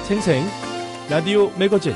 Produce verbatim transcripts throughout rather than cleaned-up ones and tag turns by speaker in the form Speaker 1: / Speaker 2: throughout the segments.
Speaker 1: 생생 라디오 매거진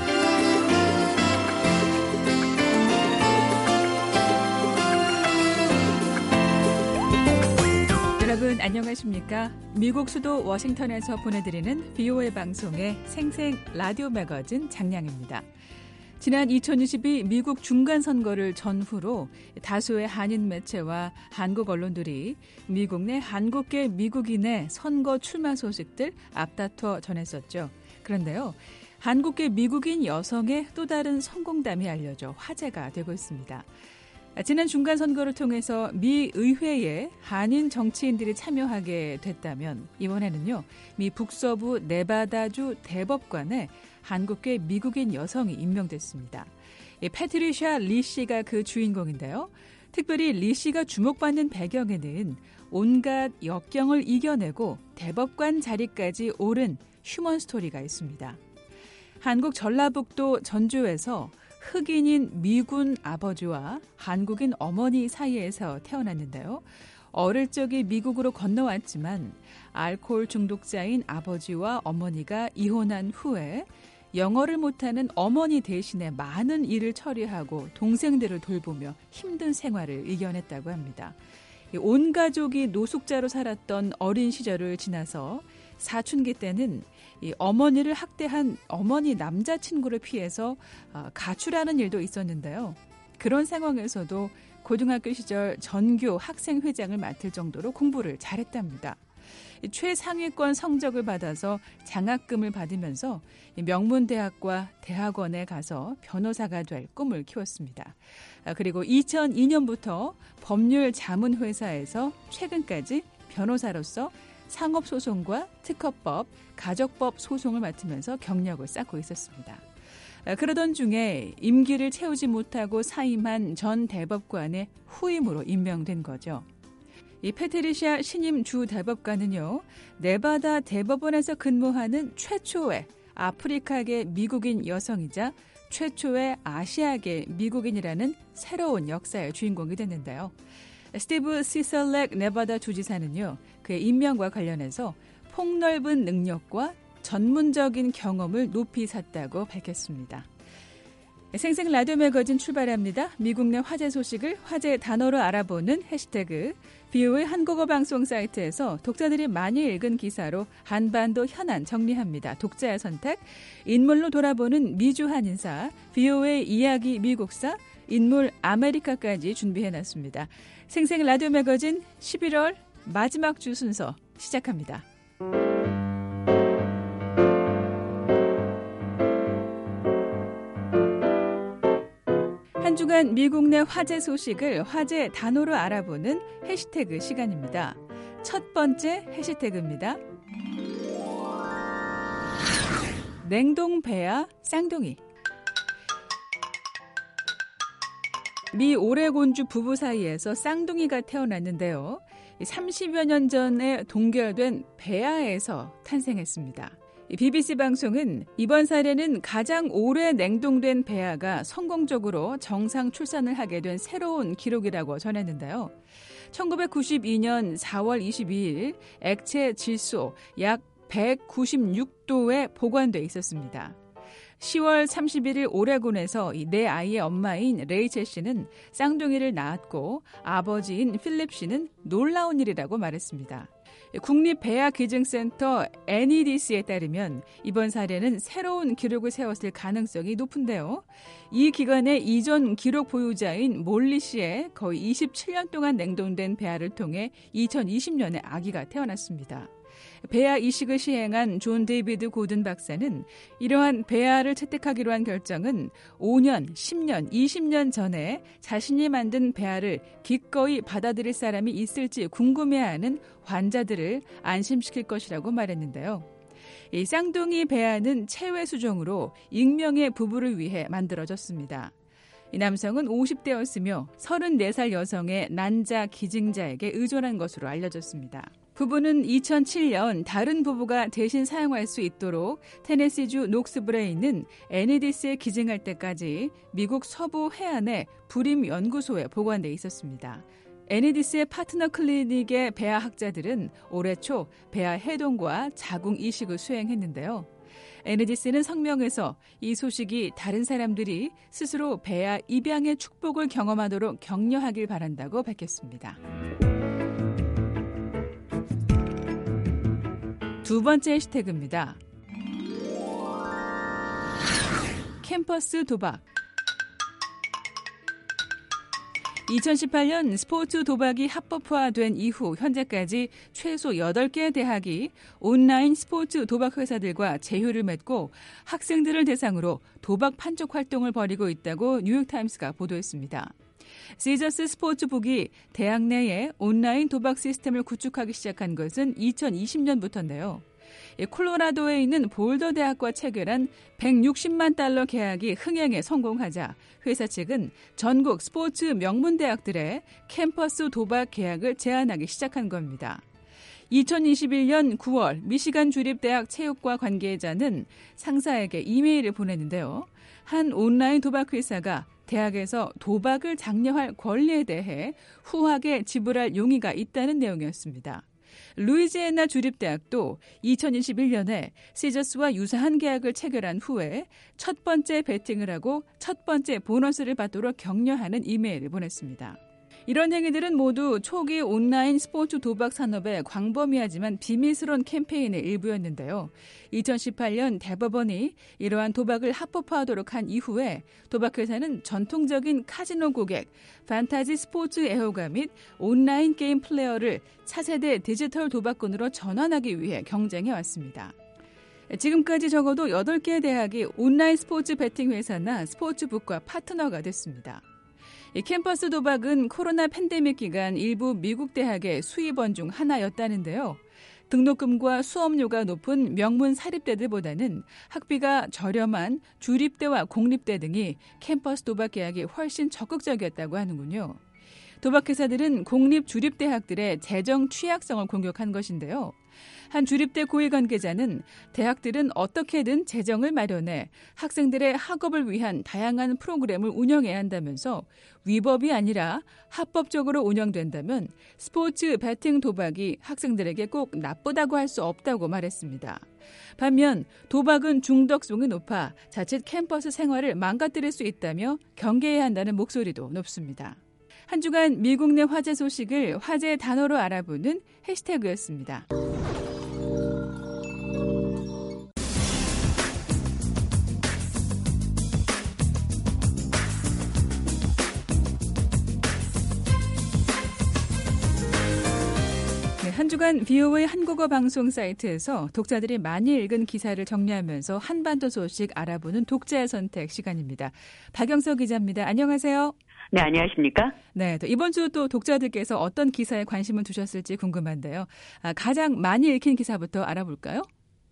Speaker 2: 여러분 안녕하십니까? 미국 수도 워싱턴에서 보내드리는 비오에이 방송의 생생 라디오 매거진 장량입니다. 지난 이천이십이 미국 중간선거를 전후로 다수의 한인 매체와 한국 언론들이 미국 내 한국계 미국인의 선거 출마 소식들 앞다퉈 전했었죠. 그런데요, 한국계 미국인 여성의 또 다른 성공담이 알려져 화제가 되고 있습니다. 지난 중간선거를 통해서 미 의회에 한인 정치인들이 참여하게 됐다면 이번에는요, 미 북서부 네바다주 대법관에 한국계 미국인 여성이 임명됐습니다. 패트리샤 리 씨가 그 주인공인데요. 특별히 리 씨가 주목받는 배경에는 온갖 역경을 이겨내고 대법관 자리까지 오른 휴먼 스토리가 있습니다. 한국 전라북도 전주에서 흑인인 미군 아버지와 한국인 어머니 사이에서 태어났는데요. 어릴 적에 미국으로 건너왔지만 알코올 중독자인 아버지와 어머니가 이혼한 후에 영어를 못하는 어머니 대신에 많은 일을 처리하고 동생들을 돌보며 힘든 생활을 이겨냈다고 합니다. 온 가족이 노숙자로 살았던 어린 시절을 지나서 사춘기 때는 이 어머니를 학대한 어머니 남자친구를 피해서 가출하는 일도 있었는데요. 그런 상황에서도 고등학교 시절 전교 학생회장을 맡을 정도로 공부를 잘했답니다. 최상위권 성적을 받아서 장학금을 받으면서 명문대학과 대학원에 가서 변호사가 될 꿈을 키웠습니다. 그리고 이천이 년부터 법률 자문회사에서 최근까지 변호사로서 상업소송과 특허법, 가족법 소송을 맡으면서 경력을 쌓고 있었습니다. 그러던 중에 임기를 채우지 못하고 사임한 전 대법관의 후임으로 임명된 거죠. 이 패트리샤 신임 주 대법관은요, 네바다 대법원에서 근무하는 최초의 아프리카계 미국인 여성이자 최초의 아시아계 미국인이라는 새로운 역사의 주인공이 됐는데요. 스티브 시설렉 네바다 주지사는요, 그의 임명과 관련해서 폭넓은 능력과 전문적인 경험을 높이 샀다고 밝혔습니다. 생생 라디오 매거진 출발합니다. 미국 내 화제 소식을 화제 단어로 알아보는 해시태그 비오에이 한국어 방송 사이트에서 독자들이 많이 읽은 기사로 한반도 현안 정리합니다. 독자의 선택, 인물로 돌아보는 미주 한인사, 비오에이 이야기 미국사, 인물 아메리카까지 준비해놨습니다. 생생 라디오 매거진 십일월 마지막 주 순서 시작합니다. 한 주간 미국 내 화제 소식을 화제 단어로 알아보는 해시태그 시간입니다. 첫 번째 해시태그입니다. 냉동 배아 쌍둥이. 미 오레곤주 부부 사이에서 쌍둥이가 태어났는데요. 삼십여 년 전에 동결된 배아에서 탄생했습니다. 비비씨 방송은 이번 사례는 가장 오래 냉동된 배아가 성공적으로 정상 출산을 하게 된 새로운 기록이라고 전했는데요. 천구백구십이 년 사월 이십이일 액체 질소 약 백구십육 도에 보관돼 있었습니다. 시월 삼십일일 오레곤에서 네 아이의 엄마인 레이첼 씨는 쌍둥이를 낳았고 아버지인 필립 씨는 놀라운 일이라고 말했습니다. 국립배아기증센터 엔이디씨에 따르면 이번 사례는 새로운 기록을 세웠을 가능성이 높은데요. 이 기관의 이전 기록 보유자인 몰리 씨의 거의 이십칠 년 동안 냉동된 배아를 통해 이천이십 년에 아기가 태어났습니다. 배아 이식을 시행한 존 데이비드 고든 박사는 이러한 배아를 채택하기로 한 결정은 오 년, 십 년, 이십 년 전에 자신이 만든 배아를 기꺼이 받아들일 사람이 있을지 궁금해하는 환자들을 안심시킬 것이라고 말했는데요. 이 쌍둥이 배아는 체외 수정으로 익명의 부부를 위해 만들어졌습니다. 이 남성은 오십 대였으며 서른네 살 여성의 난자 기증자에게 의존한 것으로 알려졌습니다. 부부는 이천칠 년 다른 부부가 대신 사용할 수 있도록 테네시주 녹스불에 있는 엔이디씨에 기증할 때까지 미국 서부 해안의 불임 연구소에 보관돼 있었습니다. 엔이디씨의 파트너 클리닉의 배아 학자들은 올해 초 배아 해동과 자궁 이식을 수행했는데요. 에너지스는 성명에서 이 소식이 다른 사람들이 스스로 배아 입양의 축복을 경험하도록 격려하길 바란다고 밝혔습니다. 두 번째 해시태그입니다. 캠퍼스 도박. 이천십팔 년 스포츠 도박이 합법화된 이후 현재까지 최소 여덟 개 대학이 온라인 스포츠 도박 회사들과 제휴를 맺고 학생들을 대상으로 도박 판촉 활동을 벌이고 있다고 뉴욕타임스가 보도했습니다. 시저스 스포츠북이 대학 내에 온라인 도박 시스템을 구축하기 시작한 것은 이천이십 년부터인데요. 콜로라도에 있는 볼더 대학과 체결한 백육십만 달러 계약이 흥행에 성공하자 회사 측은 전국 스포츠 명문 대학들의 캠퍼스 도박 계약을 제안하기 시작한 겁니다. 이천이십일 년 구월 미시간 주립대학 체육과 관계자는 상사에게 이메일을 보냈는데요. 한 온라인 도박 회사가 대학에서 도박을 장려할 권리에 대해 후하게 지불할 용의가 있다는 내용이었습니다. 루이지애나 주립대학도 이천이십일 년에 시저스와 유사한 계약을 체결한 후에 첫 번째 베팅을 하고 첫 번째 보너스를 받도록 격려하는 이메일을 보냈습니다. 이런 행위들은 모두 초기 온라인 스포츠 도박 산업의 광범위하지만 비밀스러운 캠페인의 일부였는데요. 이천십팔 년 대법원이 이러한 도박을 합법화하도록 한 이후에 도박회사는 전통적인 카지노 고객, 판타지 스포츠 애호가 및 온라인 게임 플레이어를 차세대 디지털 도박꾼으로 전환하기 위해 경쟁해왔습니다. 지금까지 적어도 여덟 개 대학이 온라인 스포츠 베팅 회사나 스포츠북과 파트너가 됐습니다. 이 캠퍼스 도박은 코로나 팬데믹 기간 일부 미국 대학의 수입원 중 하나였다는데요. 등록금과 수업료가 높은 명문 사립대들보다는 학비가 저렴한 주립대와 공립대 등이 캠퍼스 도박 계약이 훨씬 적극적이었다고 하는군요. 도박회사들은 공립 주립대학들의 재정 취약성을 공격한 것인데요. 한 주립대 고위 관계자는 대학들은 어떻게든 재정을 마련해 학생들의 학업을 위한 다양한 프로그램을 운영해야 한다면서 위법이 아니라 합법적으로 운영된다면 스포츠 배팅 도박이 학생들에게 꼭 나쁘다고 할 수 없다고 말했습니다. 반면 도박은 중독성이 높아 자칫 캠퍼스 생활을 망가뜨릴 수 있다며 경계해야 한다는 목소리도 높습니다. 한 주간 미국 내 화제 소식을 화제 단어로 알아보는 해시태그였습니다. 한 주간 비오에이 한국어 방송 사이트에서 독자들이 많이 읽은 기사를 정리하면서 한반도 소식 알아보는 독자의 선택 시간입니다. 박영석 기자입니다. 안녕하세요.
Speaker 3: 네, 안녕하십니까?
Speaker 2: 네, 또 이번 주 또 독자들께서 어떤 기사에 관심을 두셨을지 궁금한데요. 아, 가장 많이 읽힌 기사부터 알아볼까요?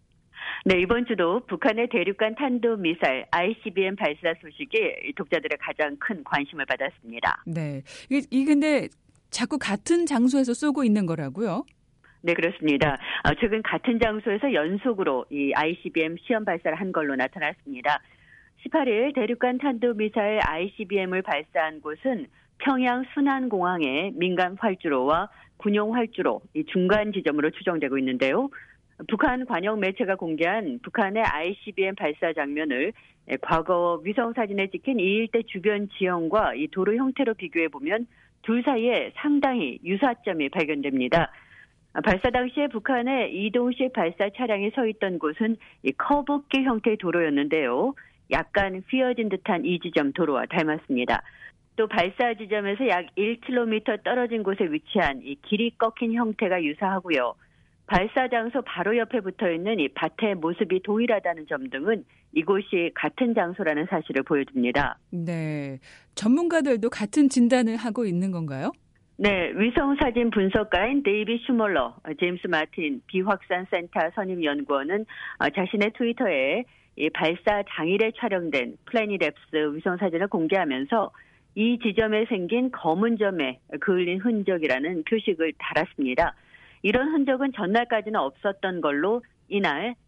Speaker 3: 네, 이번 주도 북한의 대륙간 탄도미사일 아이씨비엠 발사 소식이 독자들의 가장 큰 관심을 받았습니다.
Speaker 2: 네, 이게, 이게 근데 자꾸 같은 장소에서 쏘고 있는 거라고요?
Speaker 3: 네, 그렇습니다. 최근 같은 장소에서 연속으로 이 아이씨비엠 시험 발사를 한 걸로 나타났습니다. 십팔 일 대륙간 탄도미사일 아이씨비엠을 발사한 곳은 평양 순안공항의 민간 활주로와 군용 활주로 이 중간 지점으로 추정되고 있는데요. 북한 관영 매체가 공개한 북한의 아이씨비엠 발사 장면을 과거 위성 사진에 찍힌 이 일대 주변 지형과 이 도로 형태로 비교해 보면 둘 사이에 상당히 유사점이 발견됩니다. 발사 당시에 북한의 이동식 발사 차량이 서 있던 곳은 이 커브길 형태의 도로였는데요. 약간 휘어진 듯한 이 지점 도로와 닮았습니다. 또 발사 지점에서 약 일 킬로미터 떨어진 곳에 위치한 이 길이 꺾인 형태가 유사하고요. 발사 장소 바로 옆에 붙어있는 이 밭의 모습이 동일하다는 점 등은 이곳이 같은 장소라는 사실을 보여줍니다.
Speaker 2: 네, 전문가들도 같은 진단을 하고 있는 건가요?
Speaker 3: 네, 위성사진 분석가인 데이비 슈멀러, 제임스 마틴 비확산센터 선임연구원은 자신의 트위터에 이 발사 당일에 촬영된 플래닛앱스 위성사진을 공개하면서 이 지점에 생긴 검은 점에 그을린 흔적이라는 표식을 달았습니다. 이런 흔적은 전날까지는 없었던 걸로 이날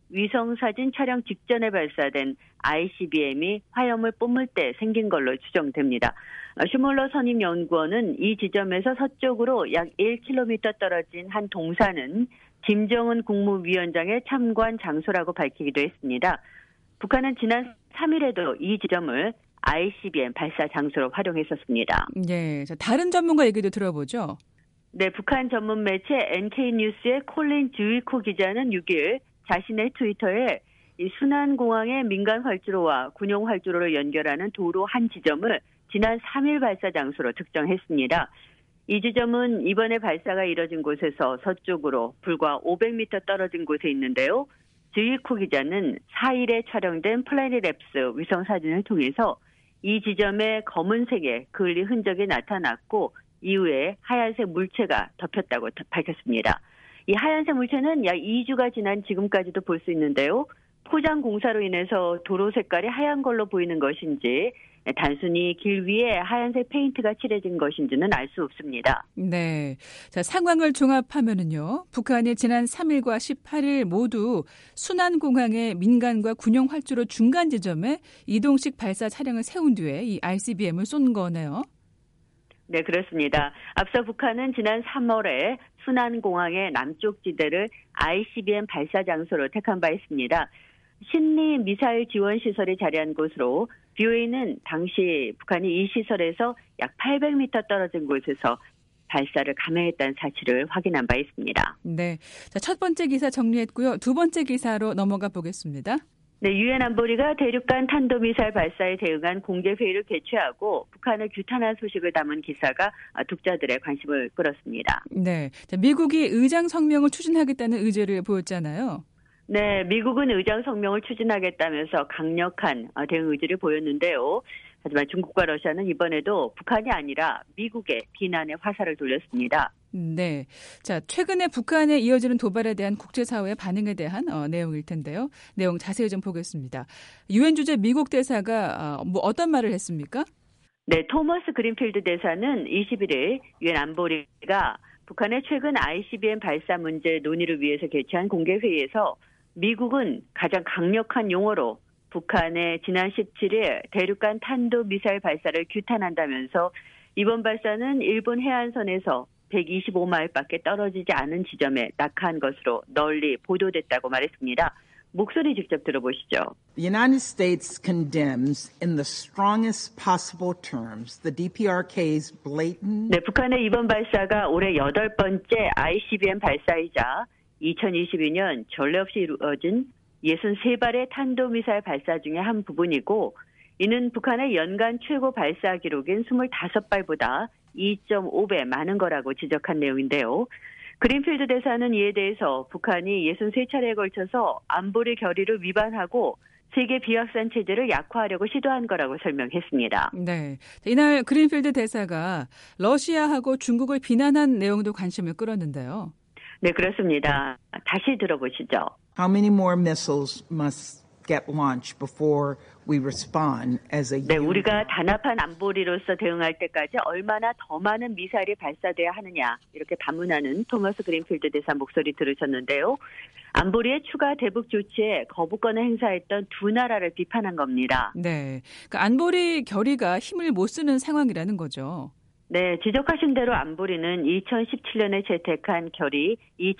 Speaker 3: 위성사진 촬영 직전에 발사된 아이씨비엠이 화염을 뿜을 때 생긴 걸로 추정됩니다. 슈몰러 선임연구원은 이 지점에서 서쪽으로 약 일 킬로미터 떨어진 한 동산은 김정은 국무위원장의 참관 장소라고 밝히기도 했습니다. 북한은 지난 삼 일에도 이 지점을 아이씨비엠 발사 장소로 활용했었습니다.
Speaker 2: 네, 다른 전문가 얘기도 들어보죠.
Speaker 3: 네, 북한 전문 매체 엔케이뉴스의 콜린 주이코 기자는 육 일 자신의 트위터에 이 순안공항의 민간 활주로와 군용 활주로를 연결하는 도로 한 지점을 지난 삼 일 발사 장소로 특정했습니다. 이 지점은 이번에 발사가 이뤄진 곳에서 서쪽으로 불과 오백 미터 떨어진 곳에 있는데요. 주이코 기자는 사 일에 촬영된 플래닛랩스 위성 사진을 통해서 이 지점에 검은색의 그을리 흔적이 나타났고 이후에 하얀색 물체가 덮였다고 밝혔습니다. 이 하얀색 물체는 약 이 주가 지난 지금까지도 볼 수 있는데요. 포장 공사로 인해서 도로 색깔이 하얀 걸로 보이는 것인지 단순히 길 위에 하얀색 페인트가 칠해진 것인지는 알 수 없습니다.
Speaker 2: 네, 자 상황을 종합하면은요. 북한이 지난 삼 일과 십팔 일 모두 순안공항의 민간과 군용 활주로 중간 지점에 이동식 발사 차량을 세운 뒤에 이 아이씨비엠을 쏜 거네요.
Speaker 3: 네, 그렇습니다. 앞서 북한은 지난 삼월에 순안공항의 남쪽 지대를 아이씨비엠 발사 장소로 택한 바 있습니다. 신리 미사일 지원 시설이 자리한 곳으로 비오에이는 당시 북한이 이 시설에서 약 팔백 미터 떨어진 곳에서 발사를 감행했다는 사실을 확인한 바 있습니다.
Speaker 2: 네, 자, 첫 번째 기사 정리했고요. 두 번째 기사로 넘어가 보겠습니다.
Speaker 3: 네, 유엔 안보리가 대륙간 탄도미사일 발사에 대응한 공개회의를 개최하고 북한을 규탄한 소식을 담은 기사가 독자들의 관심을 끌었습니다.
Speaker 2: 네, 자, 미국이 의장 성명을 추진하겠다는 의지를 보였잖아요.
Speaker 3: 네, 미국은 의장 성명을 추진하겠다면서 강력한 대응 의지를 보였는데요. 하지만 중국과 러시아는 이번에도 북한이 아니라 미국의 비난의 화살을 돌렸습니다.
Speaker 2: 네, 자 최근에 북한에 이어지는 도발에 대한 국제사회의 반응에 대한 어, 내용일 텐데요. 내용 자세히 좀 보겠습니다. 유엔 주재 미국 대사가 어, 뭐 어떤 말을 했습니까?
Speaker 3: 네, 토머스 그린필드 대사는 이십일 일 유엔 안보리가 북한의 최근 아이씨비엠 발사 문제 논의를 위해서 개최한 공개회의에서 미국은 가장 강력한 용어로 북한의 지난 십칠 일 대륙간 탄도미사일 발사를 규탄한다면서 이번 발사는 일본 해안선에서 백이십오 마일밖에 떨어지지 않은 지점에 낙하한 것으로 널리 보도됐다고 말했습니다. 목소리 직접 들어보시죠.
Speaker 4: The United States condemns in the strongest possible terms the 디피아르케이's blatant.
Speaker 3: 네, 북한의 이번 발사가 올해 여덟 번째 아이씨비엠 발사이자 이천이십이 년 전례 없이 이루어진 육십삼 발의 탄도미사일 발사 중에 한 부분이고 이는 북한의 연간 최고 발사 기록인 이십오 발보다 이 점 오 배 많은 거라고 지적한 내용인데요. 그린필드 대사는 이에 대해서 북한이 육십삼 차례에 걸쳐서 안보리 결의를 위반하고 세계 비확산 체제를 약화하려고 시도한 거라고 설명했습니다.
Speaker 2: 네, 이날 그린필드 대사가 러시아하고 중국을 비난한 내용도 관심을 끌었는데요.
Speaker 3: 네, 그렇습니다. 다시 들어보시죠.
Speaker 4: How many more missiles must get launched before we respond as a
Speaker 3: 네, 우리가 단합한 안보리로서 대응할 때까지 얼마나 더 많은 미사일이 발사돼야 하느냐 이렇게 반문하는 토머스 그린필드 대사 목소리 들으셨는데요. 안보리의 추가 대북 조치에 거부권을 행사했던 두 나라를 비판한 겁니다.
Speaker 2: 네, 그러니까 안보리 결의가 힘을 못 쓰는 상황이라는 거죠.
Speaker 3: 네, 지적하신 대로 안보리는 이천십칠 년에 채택한 결의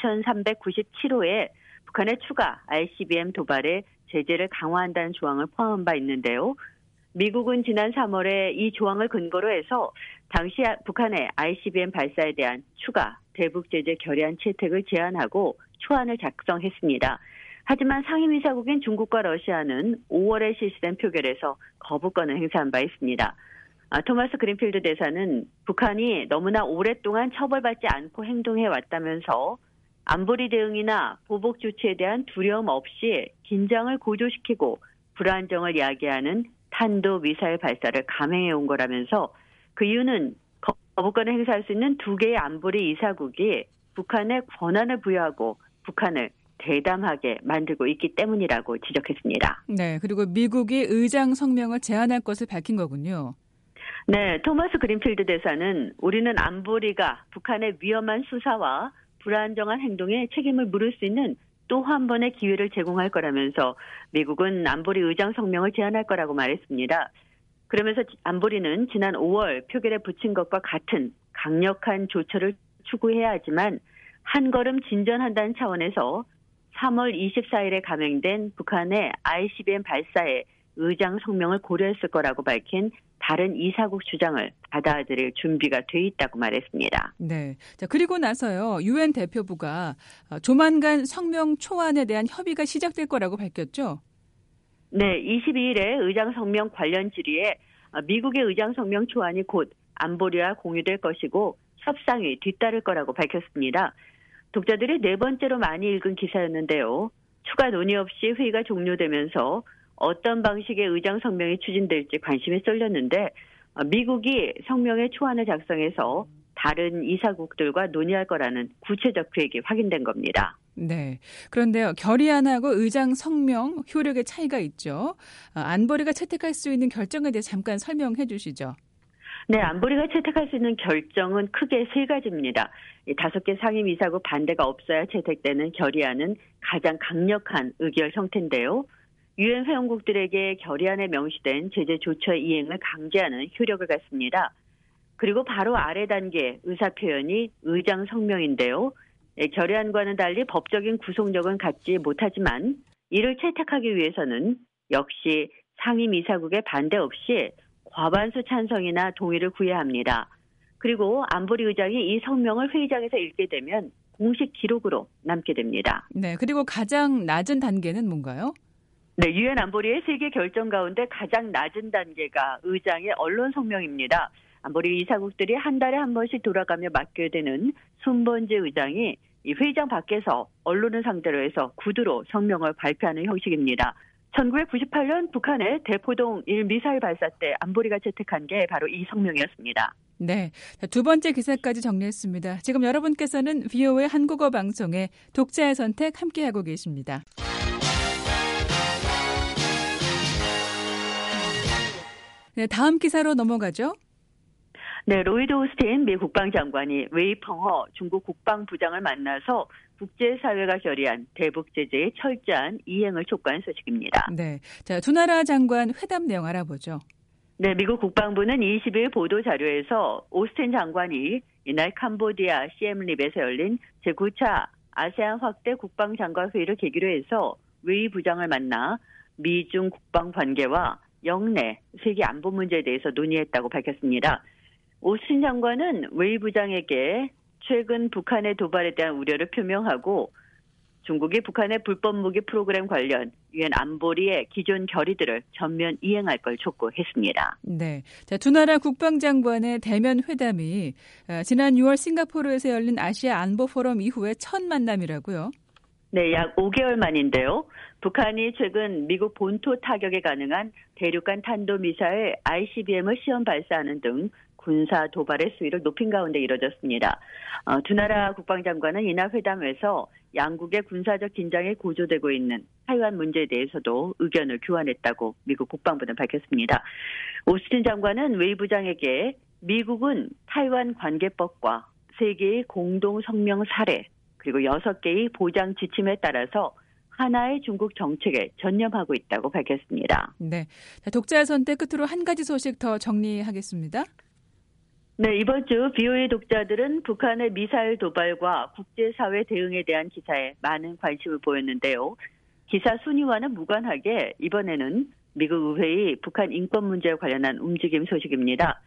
Speaker 3: 이천삼백구십칠 호에 북한의 추가 아이씨비엠 도발에 제재를 강화한다는 조항을 포함한 바 있는데요. 미국은 지난 삼월에 이 조항을 근거로 해서 당시 북한의 아이씨비엠 발사에 대한 추가 대북 제재 결의안 채택을 제안하고 초안을 작성했습니다. 하지만 상임이사국인 중국과 러시아는 오월에 실시된 표결에서 거부권을 행사한 바 있습니다. 아, 토마스 그린필드 대사는 북한이 너무나 오랫동안 처벌받지 않고 행동해 왔다면서 안보리 대응이나 보복 조치에 대한 두려움 없이 긴장을 고조시키고 불안정을 야기하는 탄도미사일 발사를 감행해 온 거라면서 그 이유는 거부권을 행사할 수 있는 두 개의 안보리 이사국이 북한에 권한을 부여하고 북한을 대담하게 만들고 있기 때문이라고 지적했습니다.
Speaker 2: 네, 그리고 미국이 의장 성명을 제안할 것을 밝힌 거군요.
Speaker 3: 네, 토마스 그린필드 대사는 우리는 안보리가 북한의 위험한 수사와 불안정한 행동에 책임을 물을 수 있는 또 한 번의 기회를 제공할 거라면서 미국은 안보리 의장 성명을 제안할 거라고 말했습니다. 그러면서 안보리는 지난 오월 표결에 붙인 것과 같은 강력한 조처를 추구해야 하지만 한 걸음 진전한다는 차원에서 삼월 이십사일에 감행된 북한의 아이씨비엠 발사에 의장 성명을 고려했을 거라고 밝힌 다른 이사국 주장을 받아들일 준비가 돼 있다고 말했습니다.
Speaker 2: 네. 자, 그리고 나서요. 유엔 대표부가 조만간 성명 초안에 대한 협의가 시작될 거라고 밝혔죠?
Speaker 3: 네. 이십이일에 의장 성명 관련 질의에 미국의 의장 성명 초안이 곧 안보리와 공유될 것이고 협상이 뒤따를 거라고 밝혔습니다. 독자들이 네 번째로 많이 읽은 기사였는데요. 추가 논의 없이 회의가 종료되면서 어떤 방식의 의장 성명이 추진될지 관심이 쏠렸는데 미국이 성명의 초안을 작성해서 다른 이사국들과 논의할 거라는 구체적 계획이 확인된 겁니다.
Speaker 2: 네. 그런데요. 결의안하고 의장 성명 효력의 차이가 있죠. 안보리가 채택할 수 있는 결정에 대해 잠깐 설명해 주시죠.
Speaker 3: 네, 안보리가 채택할 수 있는 결정은 크게 세 가지입니다. 다섯 개 상임이사국 반대가 없어야 채택되는 결의안은 가장 강력한 의결 형태인데요. 유엔 회원국들에게 결의안에 명시된 제재 조처의 이행을 강제하는 효력을 갖습니다. 그리고 바로 아래 단계 의사표현이 의장 성명인데요. 결의안과는 달리 법적인 구속력은 갖지 못하지만 이를 채택하기 위해서는 역시 상임이사국의 반대 없이 과반수 찬성이나 동의를 구해야 합니다. 그리고 안보리 의장이 이 성명을 회의장에서 읽게 되면 공식 기록으로 남게 됩니다.
Speaker 2: 네, 그리고 가장 낮은 단계는 뭔가요?
Speaker 3: 네, 유엔 안보리의 세계 결정 가운데 가장 낮은 단계가 의장의 언론 성명입니다. 안보리 이사국들이 한 달에 한 번씩 돌아가며 맡게 되는 손번제 의장이 이 회의장 밖에서 언론을 상대로 해서 구두로 성명을 발표하는 형식입니다. 천구백구십팔년 북한의 대포동 일 미사일 발사 때 안보리가 채택한 게 바로 이 성명이었습니다.
Speaker 2: 네, 두 번째 기사까지 정리했습니다. 지금 여러분께서는 브이오에이 한국어 방송의 독자의 선택 함께하고 계십니다. 네, 다음 기사로 넘어가죠.
Speaker 3: 네, 로이드 오스틴 미 국방장관이 웨이 펑허 중국 국방부장을 만나서 국제사회가 결의한 대북 제재의 철저한 이행을 촉구한 소식입니다.
Speaker 2: 네, 자, 두 나라 장관 회담 내용 알아보죠.
Speaker 3: 네, 미국 국방부는 이십일 보도 자료에서 오스틴 장관이 이날 캄보디아 시엠립에서 열린 제구 차 아세안 확대 국방장관 회의를 계기로 해서 웨이 부장을 만나 미중 국방 관계와 영내 세계 안보 문제에 대해서 논의했다고 밝혔습니다. 오스틴 장관은 웨이 부장에게 최근 북한의 도발에 대한 우려를 표명하고 중국이 북한의 불법 무기 프로그램 관련 유엔 안보리의 기존 결의들을 전면 이행할 걸 촉구했습니다.
Speaker 2: 네, 자, 두 나라 국방장관의 대면 회담이 지난 유월 싱가포르에서 열린 아시아 안보 포럼 이후에 첫 만남이라고요?
Speaker 3: 네, 약 오 개월 만인데요. 북한이 최근 미국 본토 타격에 가능한 대륙간 탄도미사일 아이씨비엠을 시험 발사하는 등 군사 도발의 수위를 높인 가운데 이뤄졌습니다. 어, 두 나라 국방장관은 이날 회담에서 양국의 군사적 긴장이 고조되고 있는 타이완 문제에 대해서도 의견을 교환했다고 미국 국방부는 밝혔습니다. 오스틴 장관은 웨이 부장에게 미국은 타이완 관계법과 세 개의 공동 성명 사례 그리고 여섯 개의 보장 지침에 따라서 하나의 중국 정책에 전념하고 있다고 밝혔습니다.
Speaker 2: 네, 자, 독자의 선택 끝으로 한 가지 소식 더 정리하겠습니다.
Speaker 3: 네, 이번 주 브이오에이 독자들은 북한의 미사일 도발과 국제사회 대응에 대한 기사에 많은 관심을 보였는데요. 기사 순위와는 무관하게 이번에는 미국 의회의 북한 인권 문제에 관련한 움직임 소식입니다.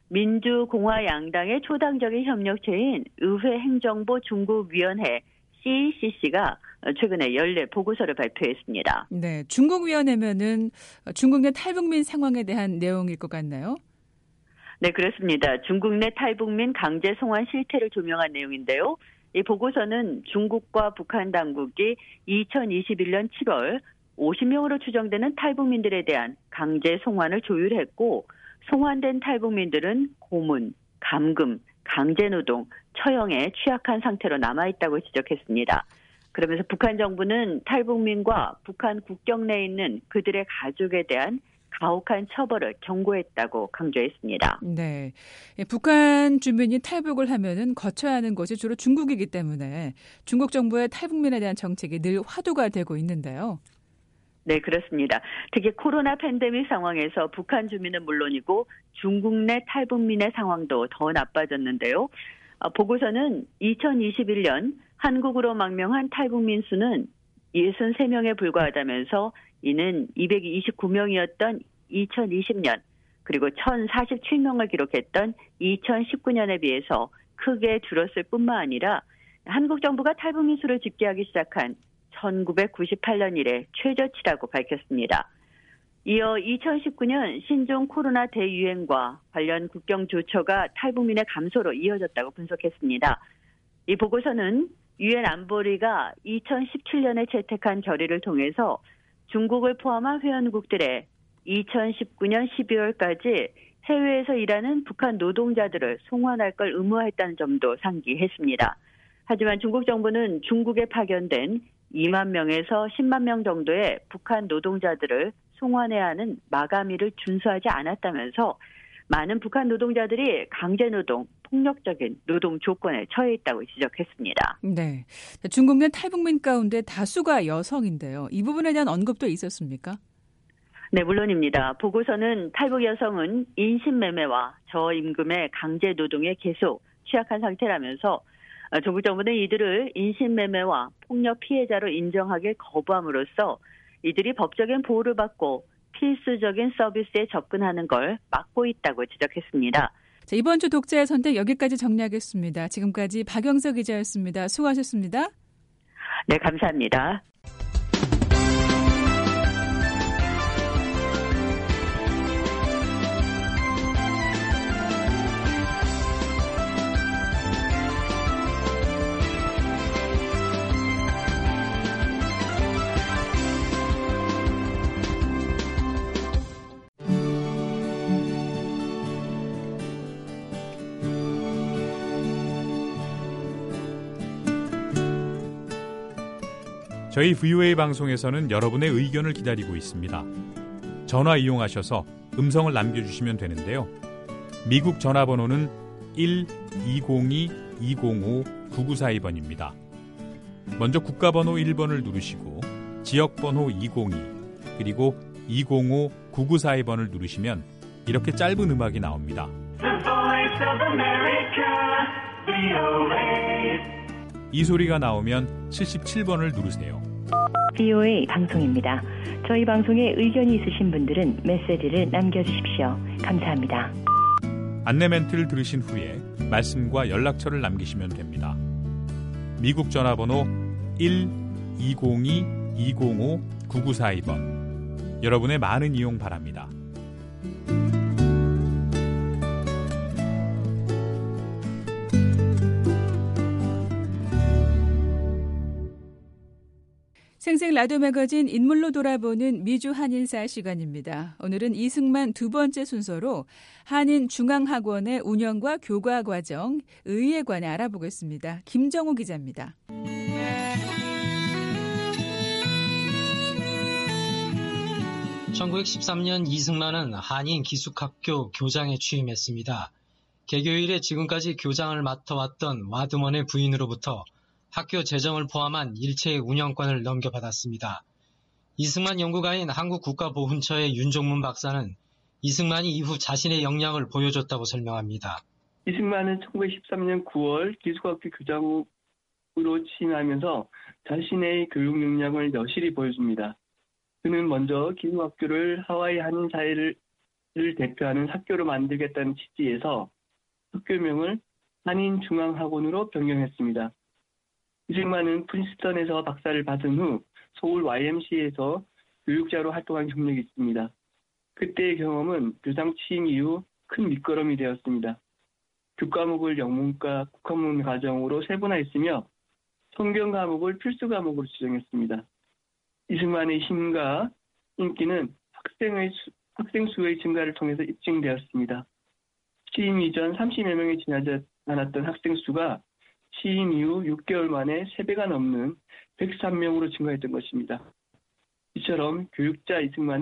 Speaker 3: 민주공화 양당의 초당적인 협력체인 의회 행정부 중국위원회 씨이씨씨가 최근에 연례 보고서를 발표했습니다.
Speaker 2: 네, 중국위원회면은 중국 내 탈북민 상황에 대한 내용일 것 같나요?
Speaker 3: 네, 그렇습니다. 중국 내 탈북민 강제 송환 실태를 조명한 내용인데요. 이 보고서는 중국과 북한 당국이 이천이십일년 칠월 오십 명으로 추정되는 탈북민들에 대한 강제 송환을 조율했고 송환된 탈북민들은 고문, 감금, 강제노동, 처형에 취약한 상태로 남아있다고 지적했습니다. 그러면서 북한 정부는 탈북민과 북한 국경 내에 있는 그들의 가족에 대한 가혹한 처벌을 경고했다고 강조했습니다.
Speaker 2: 네, 북한 주민이 탈북을 하면은 거쳐야 하는 곳이 주로 중국이기 때문에 중국 정부의 탈북민에 대한 정책이 늘 화두가 되고 있는데요.
Speaker 3: 네, 그렇습니다. 특히 코로나 팬데믹 상황에서 북한 주민은 물론이고 중국 내 탈북민의 상황도 더 나빠졌는데요. 보고서는 이천이십일 년 한국으로 망명한 탈북민 수는 육십삼 명에 불과하다면서 이는 이백이십구 명이었던 이천이십 년 그리고 천사십칠 명을 기록했던 이천십구 년에 비해서 크게 줄었을 뿐만 아니라 한국 정부가 탈북민 수를 집계하기 시작한 천구백구십팔 년 이래 최저치라고 밝혔습니다. 이어 이천십구 년 신종 코로나 대유행과 관련 국경 조처가 탈북민의 감소로 이어졌다고 분석했습니다. 이 보고서는 유엔 안보리가 이천십칠 년에 채택한 결의를 통해서 중국을 포함한 회원국들의 이천십구 년 십이월까지 해외에서 일하는 북한 노동자들을 송환할 걸 의무화했다는 점도 상기했습니다. 하지만 중국 정부는 중국에 파견된 이만 명에서 십만 명 정도의 북한 노동자들을 송환해야 하는 마감일을 준수하지 않았다면서 많은 북한 노동자들이 강제노동, 폭력적인 노동 조건에 처해 있다고 지적했습니다.
Speaker 2: 네, 중국 내 탈북민 가운데 다수가 여성인데요. 이 부분에 대한 언급도 있었습니까?
Speaker 3: 네, 물론입니다. 보고서는 탈북 여성은 인신매매와 저임금의 강제노동에 계속 취약한 상태라면서 중국 정부는 이들을 인신매매와 폭력 피해자로 인정하길 거부함으로써 이들이 법적인 보호를 받고 필수적인 서비스에 접근하는 걸 막고 있다고 지적했습니다.
Speaker 2: 자, 이번 주 독자의 선택 여기까지 정리하겠습니다. 지금까지 박영석 기자였습니다. 수고하셨습니다.
Speaker 3: 네, 감사합니다.
Speaker 1: 저희 브이오에이 방송에서는 여러분의 의견을 기다리고 있습니다. 전화 이용하셔서 음성을 남겨주시면 되는데요. 미국 전화번호는 일 이공이 이공오 구구사이 번입니다. 먼저 국가번호 일 번을 누르시고 지역번호 이공이 그리고 이공오 구구사이 번을 누르시면 이렇게 짧은 음악이 나옵니다. 이 소리가 나오면 칠십칠 번을 누르세요.
Speaker 5: 브이오에이 방송입니다. 저희 방송에 의견이 있으신 분들은 메시지를 남겨주십시오. 감사합니다.
Speaker 1: 안내 멘트를 들으신 후에 말씀과 연락처를 남기시면 됩니다. 미국 전화번호 일 이공이 이공오 구구사이 번. 여러분의 많은 이용 바랍니다.
Speaker 2: 생생 라디오 매거진 인물로 돌아보는 미주 한인사 시간입니다. 오늘은 이승만 두 번째 순서로 한인 중앙학원의 운영과 교과 과정, 의의에 관해 알아보겠습니다. 김정우 기자입니다.
Speaker 6: 천구백십삼 년 이승만은 한인 기숙학교 교장에 취임했습니다. 개교 이래 지금까지 교장을 맡아왔던 와드먼의 부인으로부터 학교 재정을 포함한 일체의 운영권을 넘겨받았습니다. 이승만 연구가인 한국국가보훈처의 윤종문 박사는 이승만이 이후 자신의 역량을 보여줬다고 설명합니다.
Speaker 7: 이승만은 천구백십삼 년 구월 기숙학교 교장으로 취임하면서 자신의 교육 역량을 여실히 보여줍니다. 그는 먼저 기숙학교를 하와이 한인 사회를 대표하는 학교로 만들겠다는 취지에서 학교명을 한인중앙학원으로 변경했습니다. 이승만은 프린스턴에서 박사를 받은 후 서울 와이엠씨에이에서 교육자로 활동한 경력이 있습니다. 그때의 경험은 교장 취임 이후 큰 밑거름이 되었습니다. 교과목을 영문과 국어문 과정으로 세분화했으며 성경 과목을 필수 과목으로 지정했습니다. 이승만의 힘과 인기는 학생의 수, 학생 수의 증가를 통해서 입증되었습니다. 취임 이전 삼십여 명이 지나지 않았던 학생 수가 취임 이후 육 개월 만에 세 배가 넘는 백삼 명으로 증가했던 것입니다. 이처럼 교육자 이승만은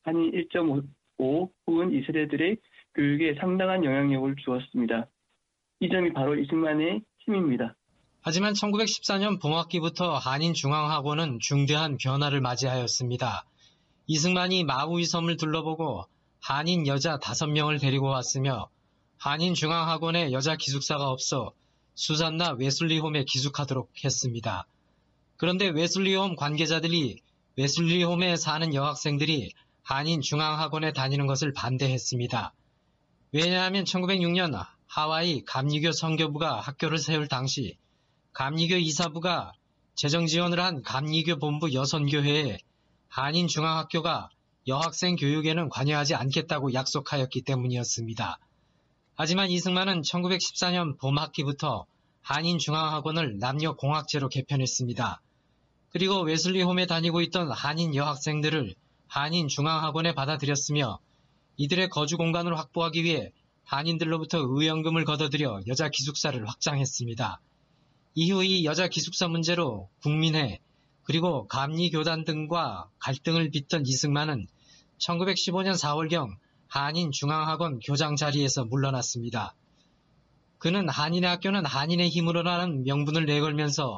Speaker 7: 한인 일 점 오 혹은 이세대들의 교육에 상당한 영향력을 주었습니다. 이 점이 바로 이승만의 힘입니다.
Speaker 6: 하지만 천구백십사 년 봄학기부터 한인중앙학원은 중대한 변화를 맞이하였습니다. 이승만이 마우이 섬을 둘러보고 한인 여자 다섯 명을 데리고 왔으며 한인중앙학원에 여자 기숙사가 없어 수잔나 웨슬리홈에 기숙하도록 했습니다. 그런데 웨슬리홈 관계자들이 웨슬리홈에 사는 여학생들이 한인중앙학원에 다니는 것을 반대했습니다. 왜냐하면 천구백육 년 하와이 감리교 선교부가 학교를 세울 당시 감리교 이사부가 재정지원을 한 감리교 본부 여선교회에 한인중앙학교가 여학생 교육에는 관여하지 않겠다고 약속하였기 때문이었습니다. 하지만 이승만은 천구백십사 년 봄학기부터 한인중앙학원을 남녀공학제로 개편했습니다. 그리고 웨슬리홈에 다니고 있던 한인 여학생들을 한인중앙학원에 받아들였으며 이들의 거주 공간을 확보하기 위해 한인들로부터 의연금을 걷어들여 여자 기숙사를 확장했습니다. 이후 이 여자 기숙사 문제로 국민회 그리고 감리교단 등과 갈등을 빚던 이승만은 천구백십오 년 사월경 한인중앙학원 교장 자리에서 물러났습니다. 그는 한인의 학교는 한인의 힘으로라는 명분을 내걸면서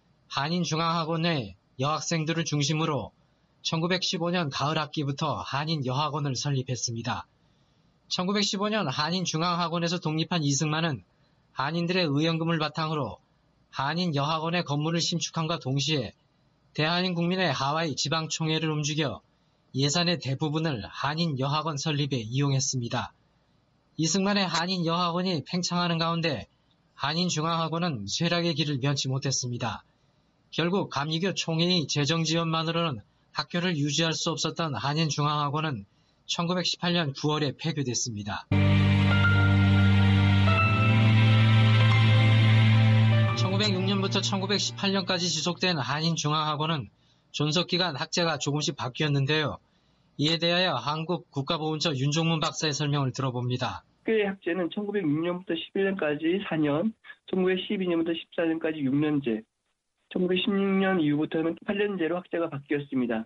Speaker 6: 한인중앙학원의 여학생들을 중심으로 천구백십오 년 가을 학기부터 한인여학원을 설립했습니다. 천구백십오 년 한인중앙학원에서 독립한 이승만은 한인들의 의연금을 바탕으로 한인여학원의 건물을 신축함과 동시에 대한민국민의 하와이 지방총회를 움직여 예산의 대부분을 한인여학원 설립에 이용했습니다. 이승만의 한인여학원이 팽창하는 가운데 한인중앙학원은 쇠락의 길을 면치 못했습니다. 결국 감리교 총회의 재정지원만으로는 학교를 유지할 수 없었던 한인중앙학원은 천구백십팔 년 구월에 폐교됐습니다. 천구백육 년부터 천구백십팔 년까지 지속된 한인중앙학원은 존속기간 학제가 조금씩 바뀌었는데요. 이에 대하여 한국국가보훈처 윤종문 박사의 설명을 들어봅니다.
Speaker 7: 학교의 학제는 천구백육 년부터 십일 년까지 사 년, 천구백십이 년부터 십사 년까지 육 년제, 천구백십육 년 이후부터는 팔 년제로 학제가 바뀌었습니다.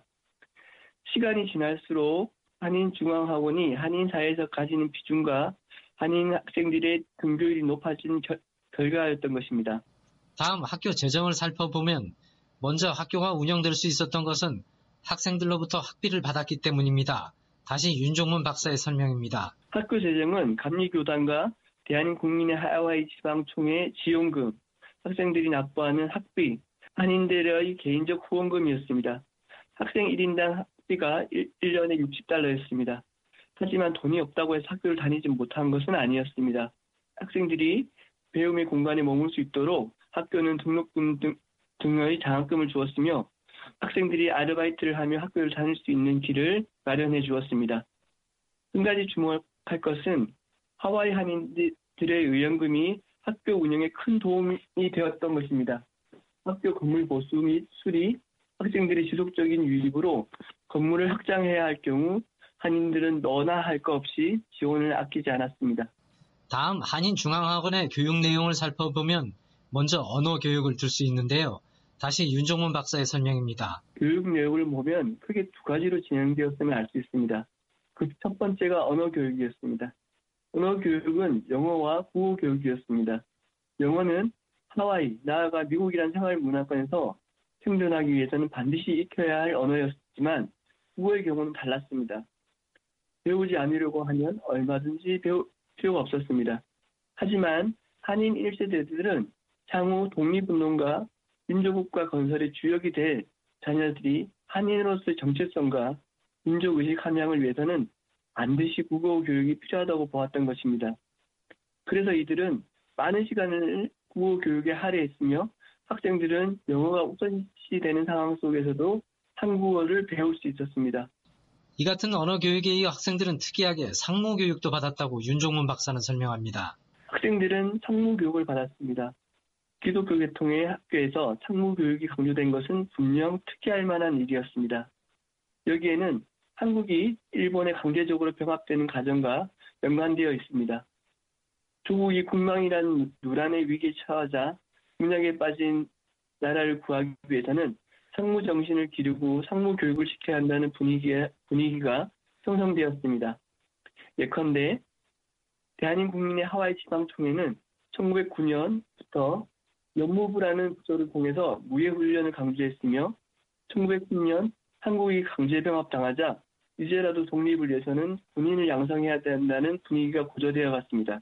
Speaker 7: 시간이 지날수록 한인중앙학원이 한인 사회에서 가지는 비중과 한인 학생들의 등교율이 높아진 결, 결과였던 것입니다.
Speaker 6: 다음 학교 재정을 살펴보면 먼저 학교가 운영될 수 있었던 것은 학생들로부터 학비를 받았기 때문입니다. 다시 윤종문 박사의 설명입니다.
Speaker 7: 학교 재정은 감리교단과 대한민국민의 하와이 지방총회 지원금, 학생들이 납부하는 학비, 한인들의 개인적 후원금이었습니다. 학생 일 인당 학비가 일 년에 육십 달러였습니다. 하지만 돈이 없다고 해서 학교를 다니지 못한 것은 아니었습니다. 학생들이 배움의 공간에 머물 수 있도록 학교는 등록금 등, 등의 장학금을 주었으며 학생들이 아르바이트를 하며 학교를 다닐 수 있는 길을 마련해 주었습니다. 한 가지 주목할 것은 하와이 한인들의 의연금이 학교 운영에 큰 도움이 되었던 것입니다. 학교 건물 보수 및 수리, 학생들의 지속적인 유입으로 건물을 확장해야 할 경우 한인들은 너나 할 것 없이 지원을 아끼지 않았습니다.
Speaker 6: 다음 한인중앙학원의 교육 내용을 살펴보면 먼저 언어 교육을 들 수 있는데요. 다시 윤종문 박사의 설명입니다.
Speaker 7: 교육 내용을 보면 크게 두 가지로 진행되었음을 알 수 있습니다. 그 첫 번째가 언어 교육이었습니다. 언어 교육은 영어와 국어 교육이었습니다. 영어는 하와이, 나아가 미국이란 생활 문화권에서 생존하기 위해서는 반드시 익혀야 할 언어였지만 국어의 경우는 달랐습니다. 배우지 않으려고 하면 얼마든지 배울 필요가 없었습니다. 하지만 한인 일 세대들은 향후 독립운동과 민족국가 건설의 주역이 될 자녀들이 한인으로서의 정체성과 민족의식 함양을 위해서는 반드시 국어 교육이 필요하다고 보았던 것입니다. 그래서 이들은 많은 시간을 국어 교육에 할애했으며 학생들은 영어가 우선시되는 상황 속에서도 한국어를 배울 수 있었습니다.
Speaker 6: 이 같은 언어 교육에 이어 학생들은 특이하게 상무 교육도 받았다고 윤종문 박사는 설명합니다.
Speaker 7: 학생들은 상무 교육을 받았습니다. 기독교 계통의 학교에서 상무 교육이 강조된 것은 분명 특이할 만한 일이었습니다. 여기에는 한국이 일본에 강제적으로 병합되는 과정과 연관되어 있습니다. 조국이 국망이라는 누란의 위기에 처하자 문약에 빠진 나라를 구하기 위해서는 상무 정신을 기르고 상무 교육을 시켜야 한다는 분위기가, 분위기가 형성되었습니다. 예컨대 대한민국민의 하와이 지방총회는 천구백구 년부터 연무부라는 부서를 통해서 무예훈련을 강조했으며 천구백십 년 한국이 강제병합당하자 이제라도 독립을 위해서는 군인을 양성해야 된다는 분위기가 고조되어 갔습니다.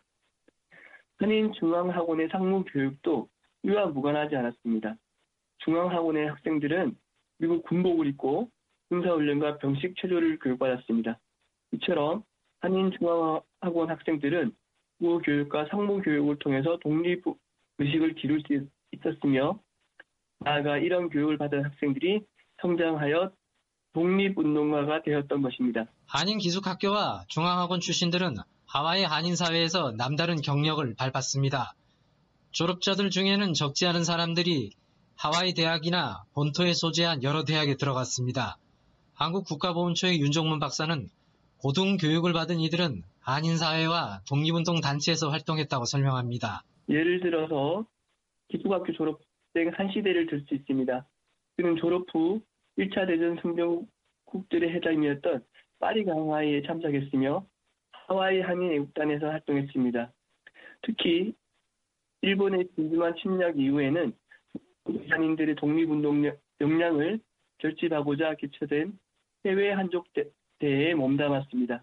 Speaker 7: 한인중앙학원의 상무교육도 이와 무관하지 않았습니다. 중앙학원의 학생들은 미국 군복을 입고 군사훈련과 병식 체조를 교육받았습니다. 이처럼 한인중앙학원 학생들은 구호교육과 상무교육을 통해서 독립의식을 기를 수 있었으며 나아가 이런 교육을 받은 학생들이 성장하여 독립운동가가 되었던 것입니다.
Speaker 6: 한인기숙학교와 중앙학원 출신들은 하와이 한인사회에서 남다른 경력을 밟았습니다. 졸업자들 중에는 적지 않은 사람들이 하와이 대학이나 본토에 소재한 여러 대학에 들어갔습니다. 한국국가보훈처의 윤종문 박사는 고등교육을 받은 이들은 한인사회와 독립운동 단체에서 활동했다고 설명합니다.
Speaker 7: 예를 들어서 기숙학교 졸업생 한시대를 들 수 있습니다. 그는 졸업 후 일 차 대전 승전국들의 회장이었던 파리 강화회에 참석했으며 하와이 한인 애국단에서 활동했습니다. 특히 일본의 진주만 침략 이후에는 한인들의 독립운동 역량을 결집하고자 개최된 해외 한족대회에 몸담았습니다.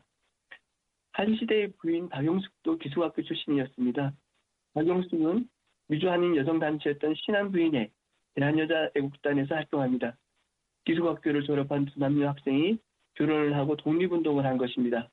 Speaker 7: 한시대의 부인 박용숙도 기숙학교 출신이었습니다. 박용숙은 미주한인 여성단체였던 신한부인회 대한여자애국단에서 활동합니다. 기숙학교를 졸업한 두 남녀 학생이 결혼을 하고 독립운동을 한 것입니다.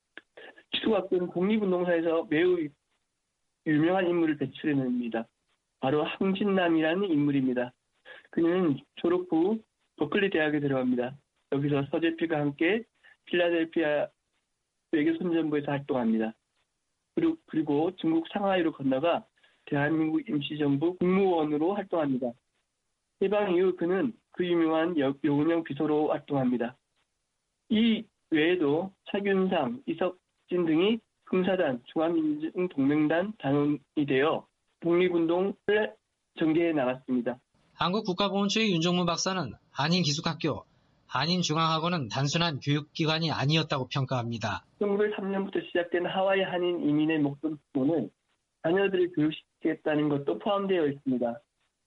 Speaker 7: 기숙학교는 독립운동사에서 매우 유명한 인물을 배출해냅니다. 바로 항진남이라는 인물입니다. 그는 졸업 후 버클리 대학에 들어갑니다. 여기서 서재필과 함께 필라델피아 외교선전부에서 활동합니다. 그리고, 그리고 중국 상하이로 건너가 대한민국 임시정부 국무원으로 활동합니다. 해방 이후 그는 그 유명한 여운형 비서로 활동합니다. 이 외에도 차균상, 이석진 등이 흥사단, 중화민중동맹단 단원이 되어 독립운동을 전개해 나갔습니다.
Speaker 6: 한국국가보훈처의 윤종문 박사는 한인기숙학교, 한인중앙학원은 단순한 교육기관이 아니었다고 평가합니다.
Speaker 7: 천구백삼 년부터 시작된 하와이 한인 이민의 목표는 자녀들을 교육시키겠다는 것도 포함되어 있습니다.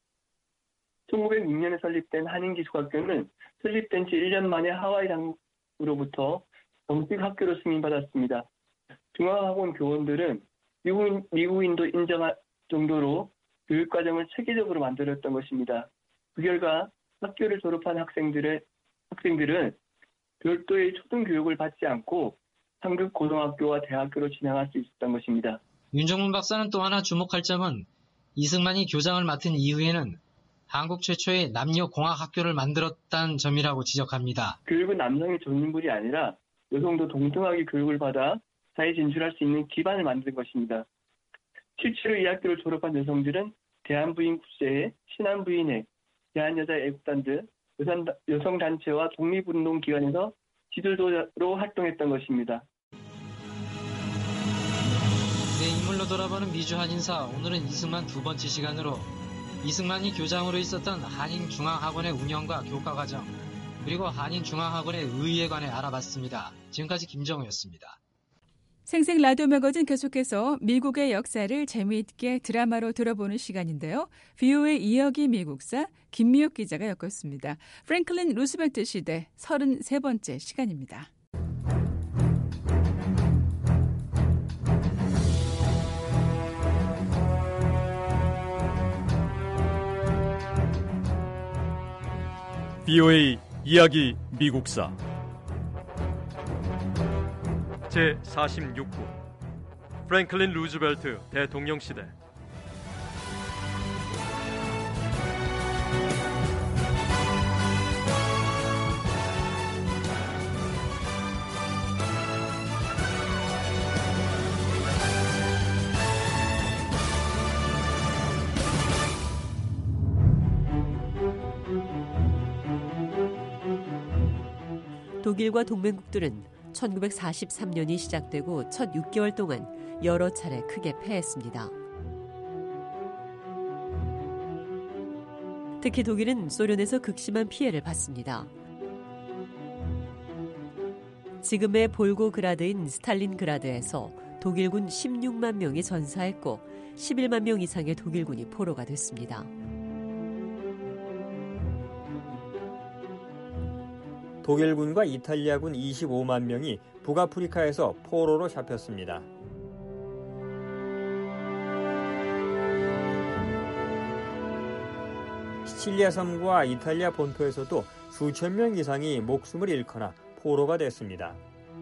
Speaker 7: 천구백육 년에 설립된 한인기숙학교는 설립된 지 일 년 만에 하와이 당으로부터 정식 학교로 승인받았습니다. 중앙학원 교원들은 미국인, 미국인도 인정할 정도로 교육과정을 체계적으로 만들었던 것입니다. 그 결과 학교를 졸업한 학생들의, 학생들은 별도의 초등교육을 받지 않고 상급 고등학교와 대학교로 진학할 수 있었던 것입니다.
Speaker 6: 윤종문 박사는 또 하나 주목할 점은 이승만이 교장을 맡은 이후에는 한국 최초의 남녀공학학교를 만들었다는 점이라고 지적합니다.
Speaker 7: 교육은 남성의 전문물이 아니라 여성도 동등하게 교육을 받아 사회에 진출할 수 있는 기반을 만든 것입니다. 실제로 이 학교를 졸업한 여성들은 대한부인국제회, 신한부인회, 대한여자애국단 등 여성단체와 독립운동기관에서 지도자로 활동했던 것입니다.
Speaker 6: 내 인물로 돌아보는 미주 한인사, 오늘은 이승만 두 번째 시간으로 이승만이 교장으로 있었던 한인중앙학원의 운영과 교과과정, 그리고 한인중앙학원의 의의에 관해 알아봤습니다. 지금까지 김정우였습니다.
Speaker 2: 생생 라디오 매거진 계속해서 미국의 역사를 재미있게 드라마로 들어보는 시간인데요. 브이오에이 이혁이 미국사 김미옥 기자가 엮었습니다. 프랭클린 루스벨트 시대 서른세 번째 시간입니다.
Speaker 8: 브이오에이 이야기 미국사 제사십육 부 프랭클린 루즈벨트 대통령 시대.
Speaker 9: 독일과 동맹국들은 천구백사십삼 년이 시작되고 첫 육 개월 동안 여러 차례 크게 패했습니다. 특히 독일은 소련에서 극심한 피해를 봤습니다. 지금의 볼고그라드인 스탈린그라드에서 독일군 십육만 명이 전사했고 십일만 명 이상의 독일군이 포로가 됐습니다.
Speaker 10: 독일군과 이탈리아군 이십오만 명이 북아프리카에서 포로로 잡혔습니다. 시칠리아 섬과 이탈리아 본토에서도 수천 명 이상이 목숨을 잃거나 포로가 됐습니다.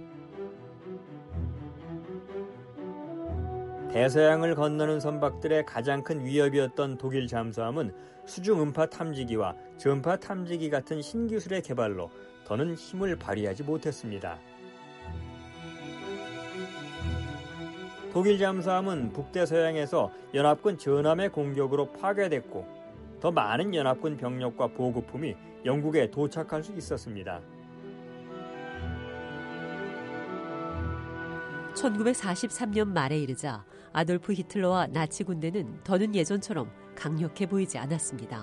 Speaker 10: 대서양을 건너는 선박들의 가장 큰 위협이었던 독일 잠수함은 수중 음파 탐지기와 전파 탐지기 같은 신기술의 개발로 더는 힘을 발휘하지 못했습니다. 독일 잠수함은 북대서양에서 연합군 전함의 공격으로 파괴됐고 더 많은 연합군 병력과 보급품이 영국에 도착할 수 있었습니다.
Speaker 9: 천구백사십삼 년 말에 이르자 아돌프 히틀러와 나치 군대는 더는 예전처럼 강력해 보이지 않았습니다.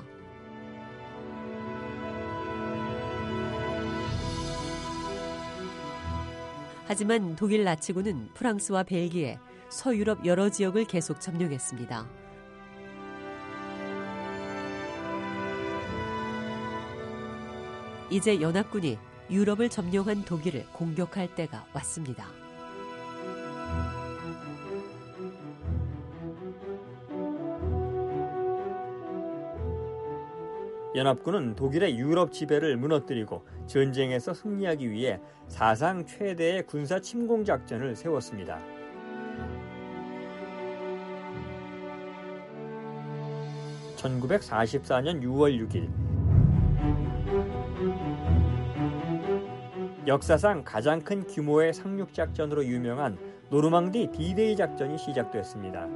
Speaker 9: 하지만 독일 나치군은 프랑스와 벨기에, 서유럽 여러 지역을 계속 점령했습니다. 이제 연합군이 유럽을 점령한 독일을 공격할 때가 왔습니다.
Speaker 10: 연합군은 독일의 유럽 지배를 무너뜨리고 전쟁에서 승리하기 위해 사상 최대의 군사 침공 작전을 세웠습니다. 천구백사십사 년 유월 육일 역사상 가장 큰 규모의 상륙 작전으로 유명한 노르망디 디데이 작전이 시작됐습니다.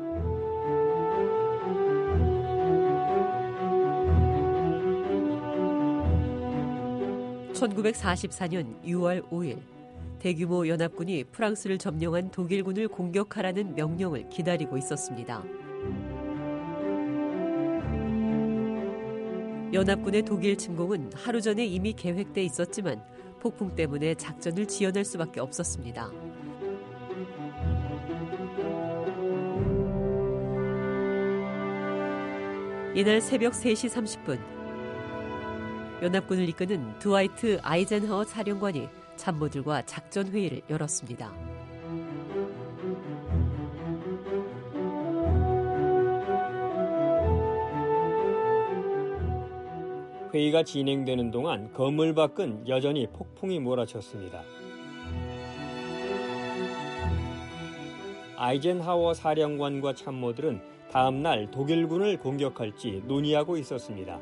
Speaker 9: 천구백사십사 년 유월 오일 대규모 연합군이 프랑스를 점령한 독일군을 공격하라는 명령을 기다리고 있었습니다. 연합군의 독일 침공은 하루 전에 이미 계획돼 있었지만 폭풍 때문에 작전을 지연할 수밖에 없었습니다. 이날 새벽 세 시 삼십 분 연합군을 이끄는 드와이트 아이젠하워 사령관이 참모들과 작전 회의를 열었습니다.
Speaker 10: 회의가 진행되는 동안 건물 밖은 여전히 폭풍이 몰아쳤습니다. 아이젠하워 사령관과 참모들은 다음 날 독일군을 공격할지 논의하고 있었습니다.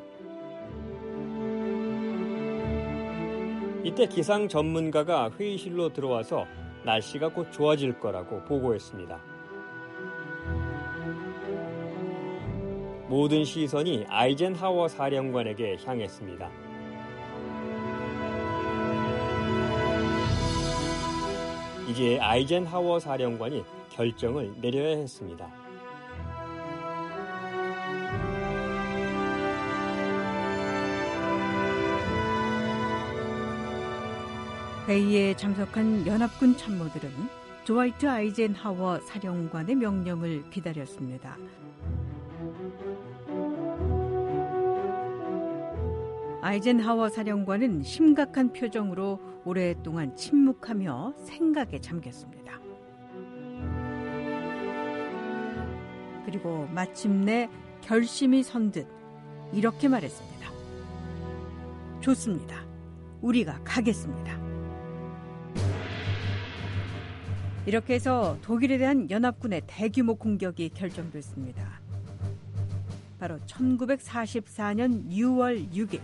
Speaker 10: 이때 기상 전문가가 회의실로 들어와서 날씨가 곧 좋아질 거라고 보고했습니다. 모든 시선이 아이젠하워 사령관에게 향했습니다. 이제 아이젠하워 사령관이 결정을 내려야 했습니다.
Speaker 2: 회의에 참석한 연합군 참모들은 드와이트 아이젠하워 사령관의 명령을 기다렸습니다. 아이젠하워 사령관은 심각한 표정으로 오랫동안 침묵하며 생각에 잠겼습니다. 그리고 마침내 결심이 선 듯 이렇게 말했습니다. 좋습니다. 우리가 가겠습니다. 이렇게 해서 독일에 대한 연합군의 대규모 공격이 결정됐습니다. 바로 천구백사십사 년 유월 육일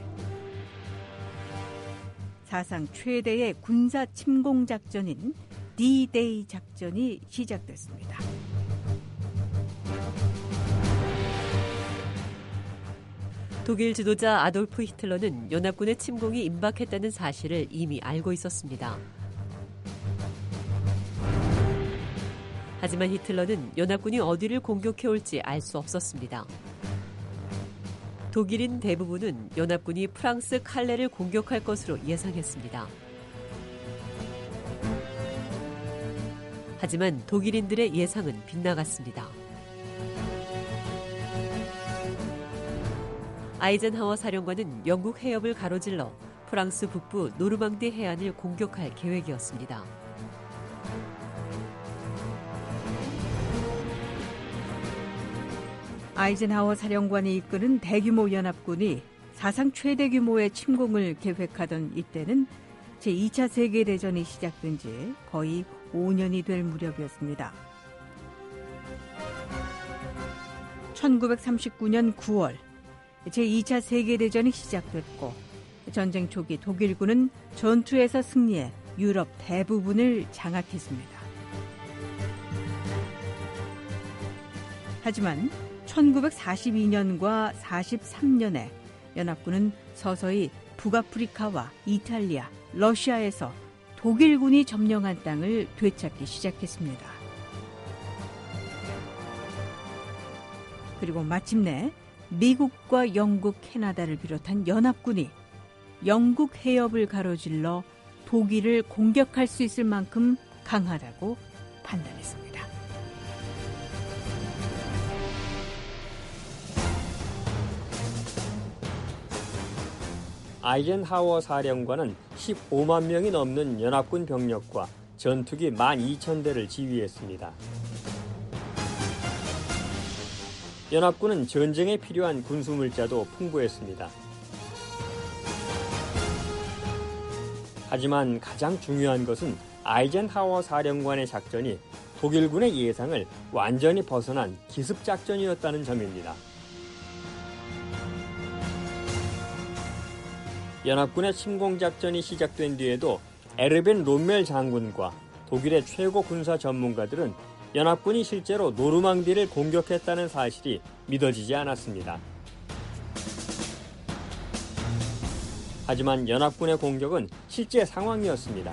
Speaker 2: 사상 최대의 군사 침공 작전인 D-Day 작전이 시작됐습니다.
Speaker 9: 독일 지도자 아돌프 히틀러는 연합군의 침공이 임박했다는 사실을 이미 알고 있었습니다. 하지만 히틀러는 연합군이 어디를 공격해올지 알 수 없었습니다. 독일인 대부분은 연합군이 프랑스 칼레를 공격할 것으로 예상했습니다. 하지만 독일인들의 예상은 빗나갔습니다. 아이젠하워 사령관은 영국 해협을 가로질러 프랑스 북부 노르망디 해안을 공격할 계획이었습니다.
Speaker 2: 아이젠하워 사령관이 이끄는 대규모 연합군이 사상 최대 규모의 침공을 계획하던 이때는 제이 차 세계대전이 시작된 지 거의 오 년이 될 무렵이었습니다. 천구백삼십구 년 구월 제이 차 세계대전이 시작됐고 전쟁 초기 독일군은 전투에서 승리해 유럽 대부분을 장악했습니다. 하지만 천구백사십이 년과 사십삼 년에 연합군은 서서히 북아프리카와 이탈리아, 러시아에서 독일군이 점령한 땅을 되찾기 시작했습니다. 그리고 마침내 미국과 영국, 캐나다를 비롯한 연합군이 영국 해협을 가로질러 독일을 공격할 수 있을 만큼 강하다고 판단했습니다.
Speaker 10: 아이젠하워 사령관은 십오만 명이 넘는 연합군 병력과 전투기 만 이천 대를 지휘했습니다. 연합군은 전쟁에 필요한 군수물자도 풍부했습니다. 하지만 가장 중요한 것은 아이젠하워 사령관의 작전이 독일군의 예상을 완전히 벗어난 기습작전이었다는 점입니다. 연합군의 침공작전이 시작된 뒤에도 에르벤 롬멜 장군과 독일의 최고 군사 전문가들은 연합군이 실제로 노르망디를 공격했다는 사실이 믿어지지 않았습니다. 하지만 연합군의 공격은 실제 상황이었습니다.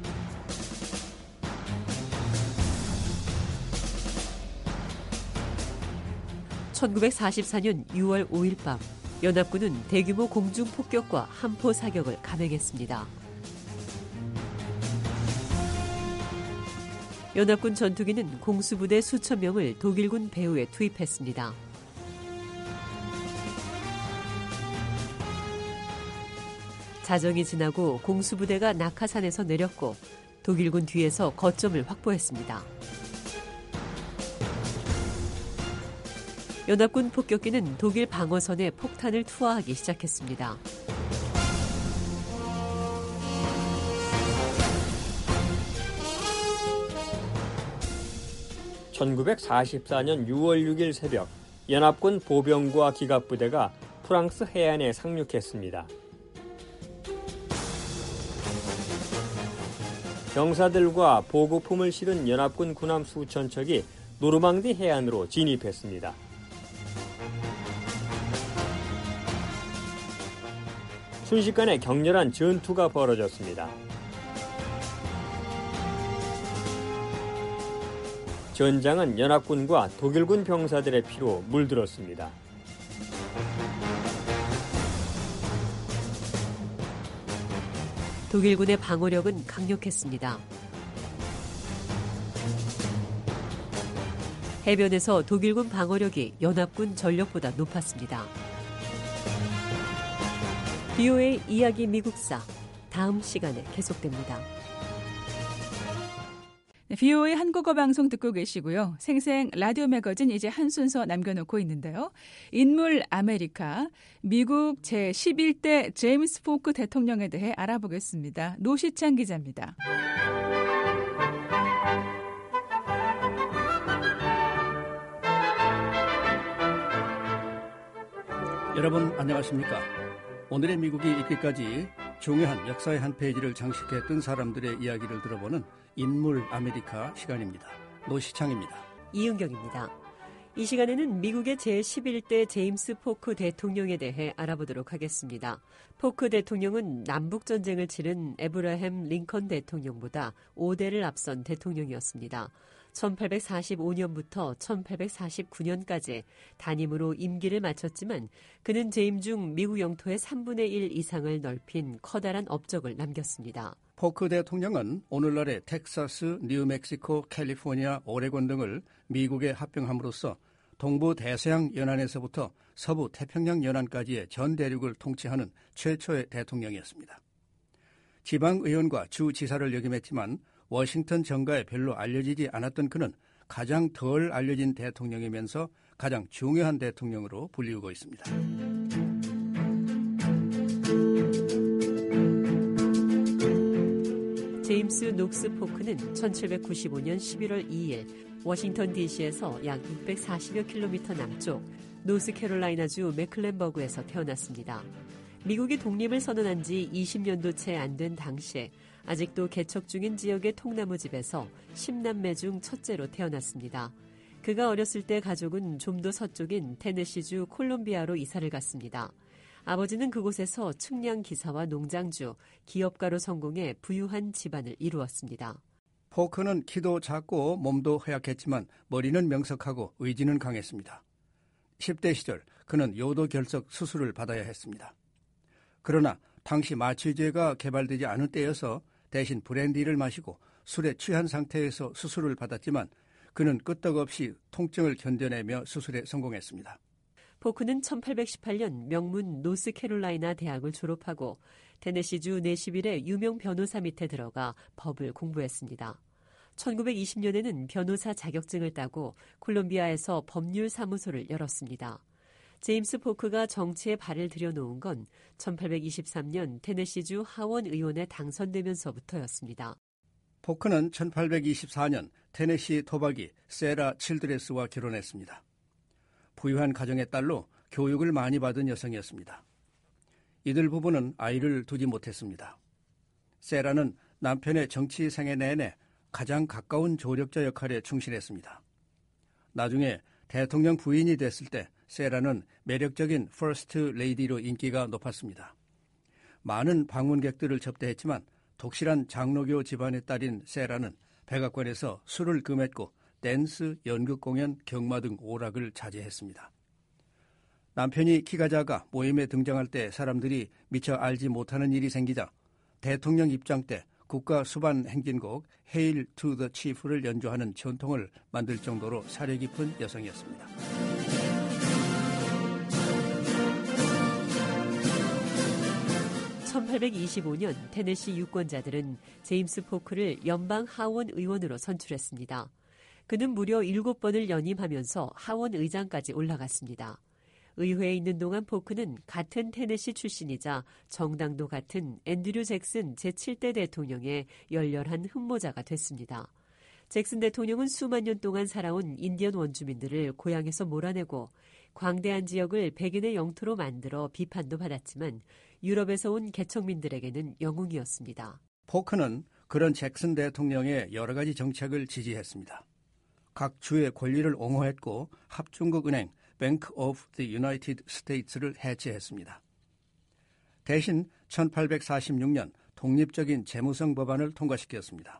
Speaker 9: 천구백사십사 년 유월 오일 밤 연합군은 대규모 공중 폭격과 함포 사격을 감행했습니다. 연합군 전투기는 공수부대 수천 명을 독일군 배후에 투입했습니다. 자정이 지나고 공수부대가 낙하산에서 내렸고 독일군 뒤에서 거점을 확보했습니다. 연합군 폭격기는 독일 방어선에 폭탄을 투하하기 시작했습니다.
Speaker 10: 천구백사십사 년 유월 육일 새벽 연합군 보병과 기갑부대가 프랑스 해안에 상륙했습니다. 병사들과 보급품을 실은 연합군 군함 수천 척이 노르망디 해안으로 진입했습니다. 순식간에 격렬한 전투가 벌어졌습니다. 전장은 연합군과 독일군 병사들의 피로 물들었습니다.
Speaker 9: 독일군의 방어력은 강력했습니다. 해변에서 독일군 방어력이 연합군 전력보다 높았습니다. 비오에이 이야기 미국사 다음 시간에 계속됩니다.
Speaker 2: 비오에이 한국어 방송 듣고 계시고요. 생생 라디오 매거진 이제 한 순서 남겨놓고 있는데요. 인물 아메리카, 미국 제십일 대 제임스 포크 대통령에 대해 알아보겠습니다. 노시찬 기자입니다.
Speaker 11: 여러분 안녕하십니까? 오늘의 미국이 있기까지 중요한 역사의 한 페이지를 장식했던 사람들의 이야기를 들어보는 인물 아메리카 시간입니다. 노시창입니다.
Speaker 9: 이은경입니다. 이 시간에는 미국의 제십일 대 제임스 포크 대통령에 대해 알아보도록 하겠습니다. 포크 대통령은 남북전쟁을 치른 에브라햄 링컨 대통령보다 오 대를 앞선 대통령이었습니다. 천팔백사십오 년부터 천팔백사십구 년까지 단임으로 임기를 마쳤지만 그는 재임 중 미국 영토의 삼분의 일 이상을 넓힌 커다란 업적을 남겼습니다.
Speaker 11: 포크 대통령은 오늘날의 텍사스, 뉴멕시코, 캘리포니아, 오레곤 등을 미국에 합병함으로써 동부 대서양 연안에서부터 서부 태평양 연안까지의 전 대륙을 통치하는 최초의 대통령이었습니다. 지방의원과 주지사를 역임했지만 워싱턴 정가에 별로 알려지지 않았던 그는 가장 덜 알려진 대통령이면서 가장 중요한 대통령으로 불리우고 있습니다.
Speaker 9: 제임스 녹스 포크는 천칠백구십오 년 십일월 이일 워싱턴 디씨에서 약 육백사십여 킬로미터 남쪽 노스캐롤라이나주 맥클렌버그에서 태어났습니다. 미국이 독립을 선언한 지 이십 년도 채 안 된 당시에 아직도 개척 중인 지역의 통나무집에서 십남매 중 첫째로 태어났습니다. 그가 어렸을 때 가족은 좀 더 서쪽인 테네시주 콜롬비아로 이사를 갔습니다. 아버지는 그곳에서 측량 기사와 농장주, 기업가로 성공해 부유한 집안을 이루었습니다.
Speaker 11: 포크는 키도 작고 몸도 허약했지만 머리는 명석하고 의지는 강했습니다. 십 대 시절 그는 요도 결석 수술을 받아야 했습니다. 그러나 당시 마취제가 개발되지 않은 때여서 대신 브랜디를 마시고 술에 취한 상태에서 수술을 받았지만 그는 끄떡없이 통증을 견뎌내며 수술에 성공했습니다.
Speaker 9: 포크는 천팔백십팔 년 명문 노스캐롤라이나 대학을 졸업하고 테네시주 내시빌의 유명 변호사 밑에 들어가 법을 공부했습니다. 천구백이십 년에는 변호사 자격증을 따고 콜롬비아에서 법률사무소를 열었습니다. 제임스 포크가 정치에 발을 들여놓은 건 천팔백이십삼 년 테네시주 하원 의원에 당선되면서부터였습니다.
Speaker 11: 포크는 천팔백이십사 년 테네시 토박이 세라 칠드레스와 결혼했습니다. 부유한 가정의 딸로 교육을 많이 받은 여성이었습니다. 이들 부부는 아이를 두지 못했습니다. 세라는 남편의 정치 생애 내내 가장 가까운 조력자 역할에 충실했습니다. 나중에 대통령 부인이 됐을 때 세라는 매력적인 퍼스트 레이디로 인기가 높았습니다. 많은 방문객들을 접대했지만 독실한 장로교 집안의 딸인 세라는 백악관에서 술을 금했고 댄스, 연극 공연, 경마 등 오락을 자제했습니다. 남편이 키가 작아 모임에 등장할 때 사람들이 미처 알지 못하는 일이 생기자 대통령 입장 때 국가 수반 행진곡 Hail to the Chief를 연주하는 전통을 만들 정도로 사려 깊은 여성이었습니다.
Speaker 9: 천팔백이십오 년 테네시 유권자들은 제임스 포크를 연방 하원 의원으로 선출했습니다. 그는 무려 일곱 번을 연임하면서 하원 의장까지 올라갔습니다. 의회에 있는 동안 포크는 같은 테네시 출신이자 정당도 같은 앤드류 잭슨 제칠 대 대통령의 열렬한 흠모자가 됐습니다. 잭슨 대통령은 수만 년 동안 살아온 인디언 원주민들을 고향에서 몰아내고 광대한 지역을 백인의 영토로 만들어 비판도 받았지만 유럽에서 온 개척민들에게는 영웅이었습니다.
Speaker 11: 포크는 그런 잭슨 대통령의 여러 가지 정책을 지지했습니다. 각 주의 권리를 옹호했고 합중국 은행 Bank of the United States를 해체했습니다. 대신 천팔백사십육 년 독립적인 재무성 법안을 통과시켰습니다.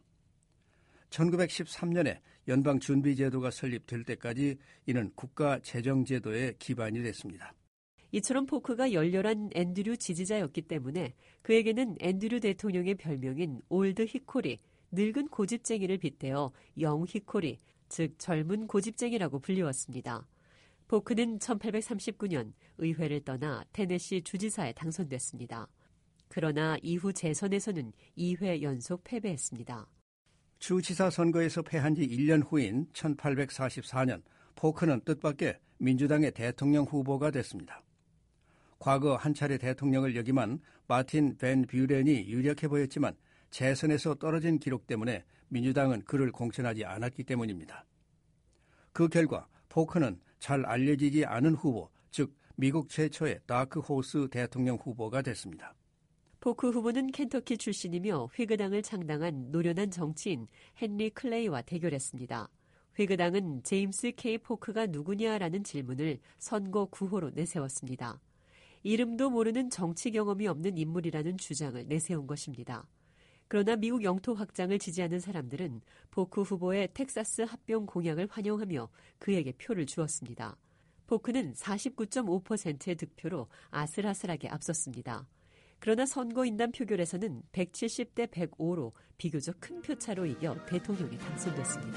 Speaker 11: 천구백십삼 년에 연방준비제도가 설립될 때까지 이는 국가재정제도의 기반이 됐습니다.
Speaker 9: 이처럼 포크가 열렬한 앤드류 지지자였기 때문에 그에게는 앤드류 대통령의 별명인 올드 히코리, 늙은 고집쟁이를 빗대어 영 히코리, 즉 젊은 고집쟁이라고 불리웠습니다. 포크는 천팔백삼십구 년 의회를 떠나 테네시 주지사에 당선됐습니다. 그러나 이후 재선에서는 이 회 연속 패배했습니다.
Speaker 11: 주지사 선거에서 패한 지 일 년 후인 천팔백사십사 년 포크는 뜻밖의 민주당의 대통령 후보가 됐습니다. 과거 한 차례 대통령을 역임한 마틴 밴 뷰렌이 유력해 보였지만 재선에서 떨어진 기록 때문에 민주당은 그를 공천하지 않았기 때문입니다. 그 결과 포크는 잘 알려지지 않은 후보, 즉 미국 최초의 다크호스 대통령 후보가 됐습니다.
Speaker 9: 포크 후보는 켄터키 출신이며 휘그당을 창당한 노련한 정치인 헨리 클레이와 대결했습니다. 휘그당은 제임스 K. 포크가 누구냐라는 질문을 선거 구호로 내세웠습니다. 이름도 모르는 정치 경험이 없는 인물이라는 주장을 내세운 것입니다. 그러나 미국 영토 확장을 지지하는 사람들은 포크 후보의 텍사스 합병 공약을 환영하며 그에게 표를 주었습니다. 포크는 사십구 점 오 퍼센트의 득표로 아슬아슬하게 앞섰습니다. 그러나 선거인단 표결에서는 백칠십 대 백오로 비교적 큰 표차로 이겨 대통령에 당선됐습니다.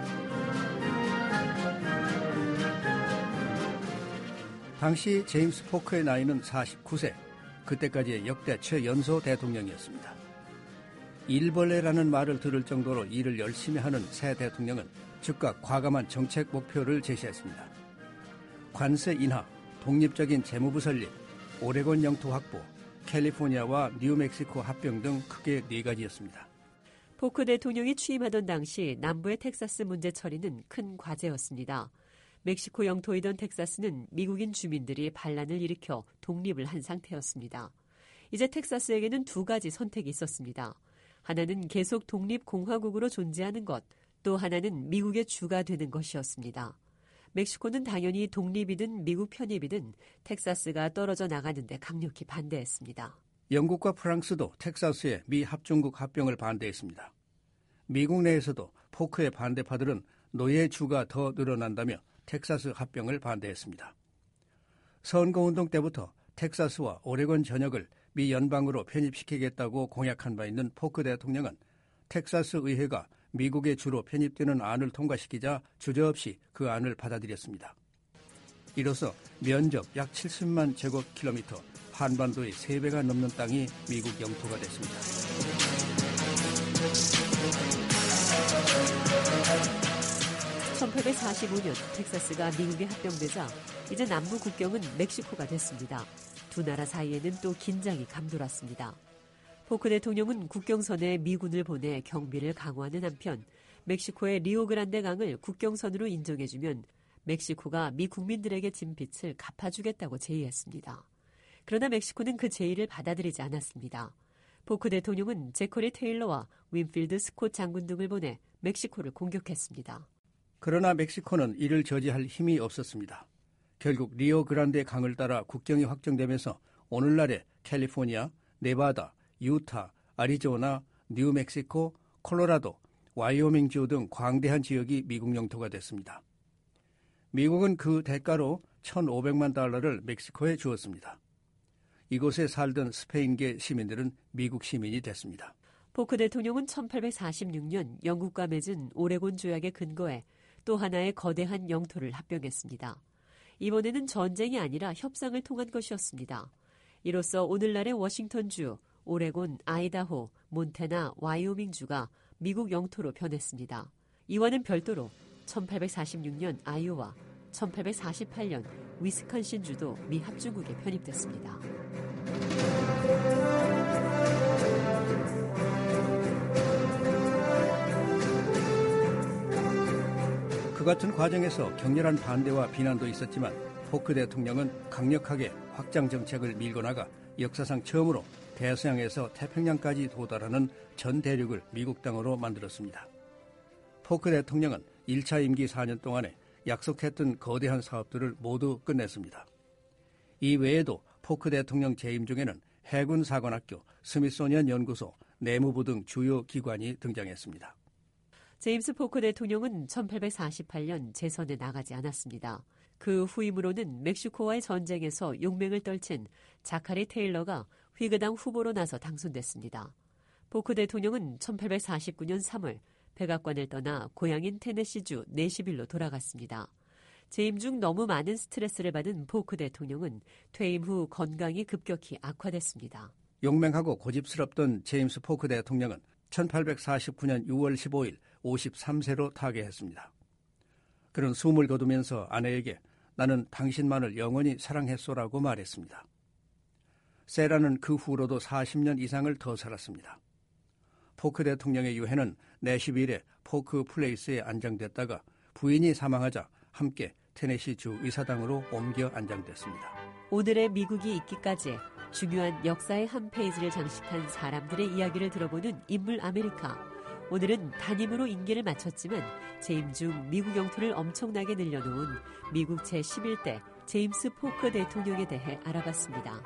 Speaker 11: 당시 제임스 포크의 나이는 사십구 세, 그때까지의 역대 최연소 대통령이었습니다. 일벌레라는 말을 들을 정도로 일을 열심히 하는 새 대통령은 즉각 과감한 정책 목표를 제시했습니다. 관세 인하, 독립적인 재무부 설립, 오레곤 영토 확보, 캘리포니아와 뉴멕시코 합병 등 크게 네 가지였습니다.
Speaker 9: 포크 대통령이 취임하던 당시 남부의 텍사스 문제 처리는 큰 과제였습니다. 멕시코 영토이던 텍사스는 미국인 주민들이 반란을 일으켜 독립을 한 상태였습니다. 이제 텍사스에게는 두 가지 선택이 있었습니다. 하나는 계속 독립공화국으로 존재하는 것, 또 하나는 미국의 주가 되는 것이었습니다. 멕시코는 당연히 독립이든 미국 편입이든 텍사스가 떨어져 나가는데 강력히 반대했습니다.
Speaker 11: 영국과 프랑스도 텍사스의 미 합중국 합병을 반대했습니다. 미국 내에서도 포크의 반대파들은 노예주가 더 늘어난다며 텍사스 합병을 반대했습니다. 선거운동 때부터 텍사스와 오레곤 전역을 미 연방으로 편입시키겠다고 공약한 바 있는 포크 대통령은 텍사스 의회가 미국의 주로 편입되는 안을 통과시키자 주저없이 그 안을 받아들였습니다. 이로써 면적 약 칠십만 제곱킬로미터, 한반도의 세 배가 넘는 땅이 미국 영토가 됐습니다.
Speaker 9: 천팔백사십오 년 텍사스가 미국에 합병되자 이제 남부 국경은 멕시코가 됐습니다. 두 나라 사이에는 또 긴장이 감돌았습니다. 포크 대통령은 국경선에 미군을 보내 경비를 강화하는 한편 멕시코의 리오그란데 강을 국경선으로 인정해주면 멕시코가 미 국민들에게 진 빚을 갚아주겠다고 제의했습니다. 그러나 멕시코는 그 제의를 받아들이지 않았습니다. 포크 대통령은 제커리 테일러와 윈필드 스콧 장군 등을 보내 멕시코를 공격했습니다.
Speaker 11: 그러나 멕시코는 이를 저지할 힘이 없었습니다. 결국 리오그란데 강을 따라 국경이 확정되면서 오늘날의 캘리포니아, 네바다, 유타, 아리조나, 뉴멕시코, 콜로라도, 와이오밍주 등 광대한 지역이 미국 영토가 됐습니다. 미국은 그 대가로 천오백만 달러를 멕시코에 주었습니다. 이곳에 살던 스페인계 시민들은 미국 시민이 됐습니다.
Speaker 9: 포크 대통령은 천팔백사십육 년 영국과 맺은 오레곤 조약에 근거해 또 하나의 거대한 영토를 합병했습니다. 이번에는 전쟁이 아니라 협상을 통한 것이었습니다. 이로써 오늘날의 워싱턴주, 오레곤, 아이다호, 몬태나, 와이오밍주가 미국 영토로 변했습니다. 이와는 별도로 천팔백사십육 년 아이오와, 천팔백사십팔 년 위스콘신주도 미 합중국에 편입됐습니다.
Speaker 11: 그 같은 과정에서 격렬한 반대와 비난도 있었지만 포크 대통령은 강력하게 확장 정책을 밀고 나가 역사상 처음으로 대서양에서 태평양까지 도달하는 전 대륙을 미국 땅으로 만들었습니다. 포크 대통령은 일 차 임기 사 년 동안에 약속했던 거대한 사업들을 모두 끝냈습니다. 이 외에도 포크 대통령 재임 중에는 해군 사관학교, 스미소니언 연구소, 내무부 등 주요 기관이 등장했습니다.
Speaker 9: 제임스 포크 대통령은 천팔백사십팔 년 재선에 나가지 않았습니다. 그 후임으로는 멕시코와의 전쟁에서 용맹을 떨친 자카리 테일러가 휘그당 후보로 나서 당선됐습니다. 포크 대통령은 천팔백사십구 년 삼월 백악관을 떠나 고향인 테네시주 내시빌로 돌아갔습니다. 재임 중 너무 많은 스트레스를 받은 포크 대통령은 퇴임 후 건강이 급격히 악화됐습니다.
Speaker 11: 용맹하고 고집스럽던 제임스 포크 대통령은 천팔백사십구 년 유월 십오일 오십삼 세로 타계했습니다. 그는 숨을 거두면서 아내에게 나는 당신만을 영원히 사랑했소라고 말했습니다. 세라는 그 후로도 사십 년 이상을 더 살았습니다. 포크 대통령의 유해는 내시빌의 포크 플레이스에 안장됐다가 부인이 사망하자 함께 테네시주 의사당으로 옮겨 안장됐습니다.
Speaker 9: 오늘의 미국이 있기까지 중요한 역사의 한 페이지를 장식한 사람들의 이야기를 들어보는 인물 아메리카. 오늘은 단임으로 임기를 마쳤지만 재임 중 미국 영토를 엄청나게 늘려놓은 미국 제십일 대 제임스 포크 대통령에 대해 알아봤습니다.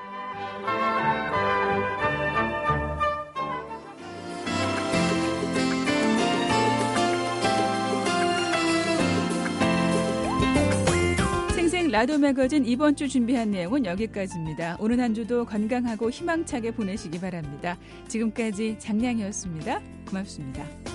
Speaker 2: 생생 라디오 매거진 이번 주 준비한 내용은 여기까지입니다. 오늘 한 주도 건강하고 희망차게 보내시기 바랍니다. 지금까지 장량이었습니다. 고맙습니다.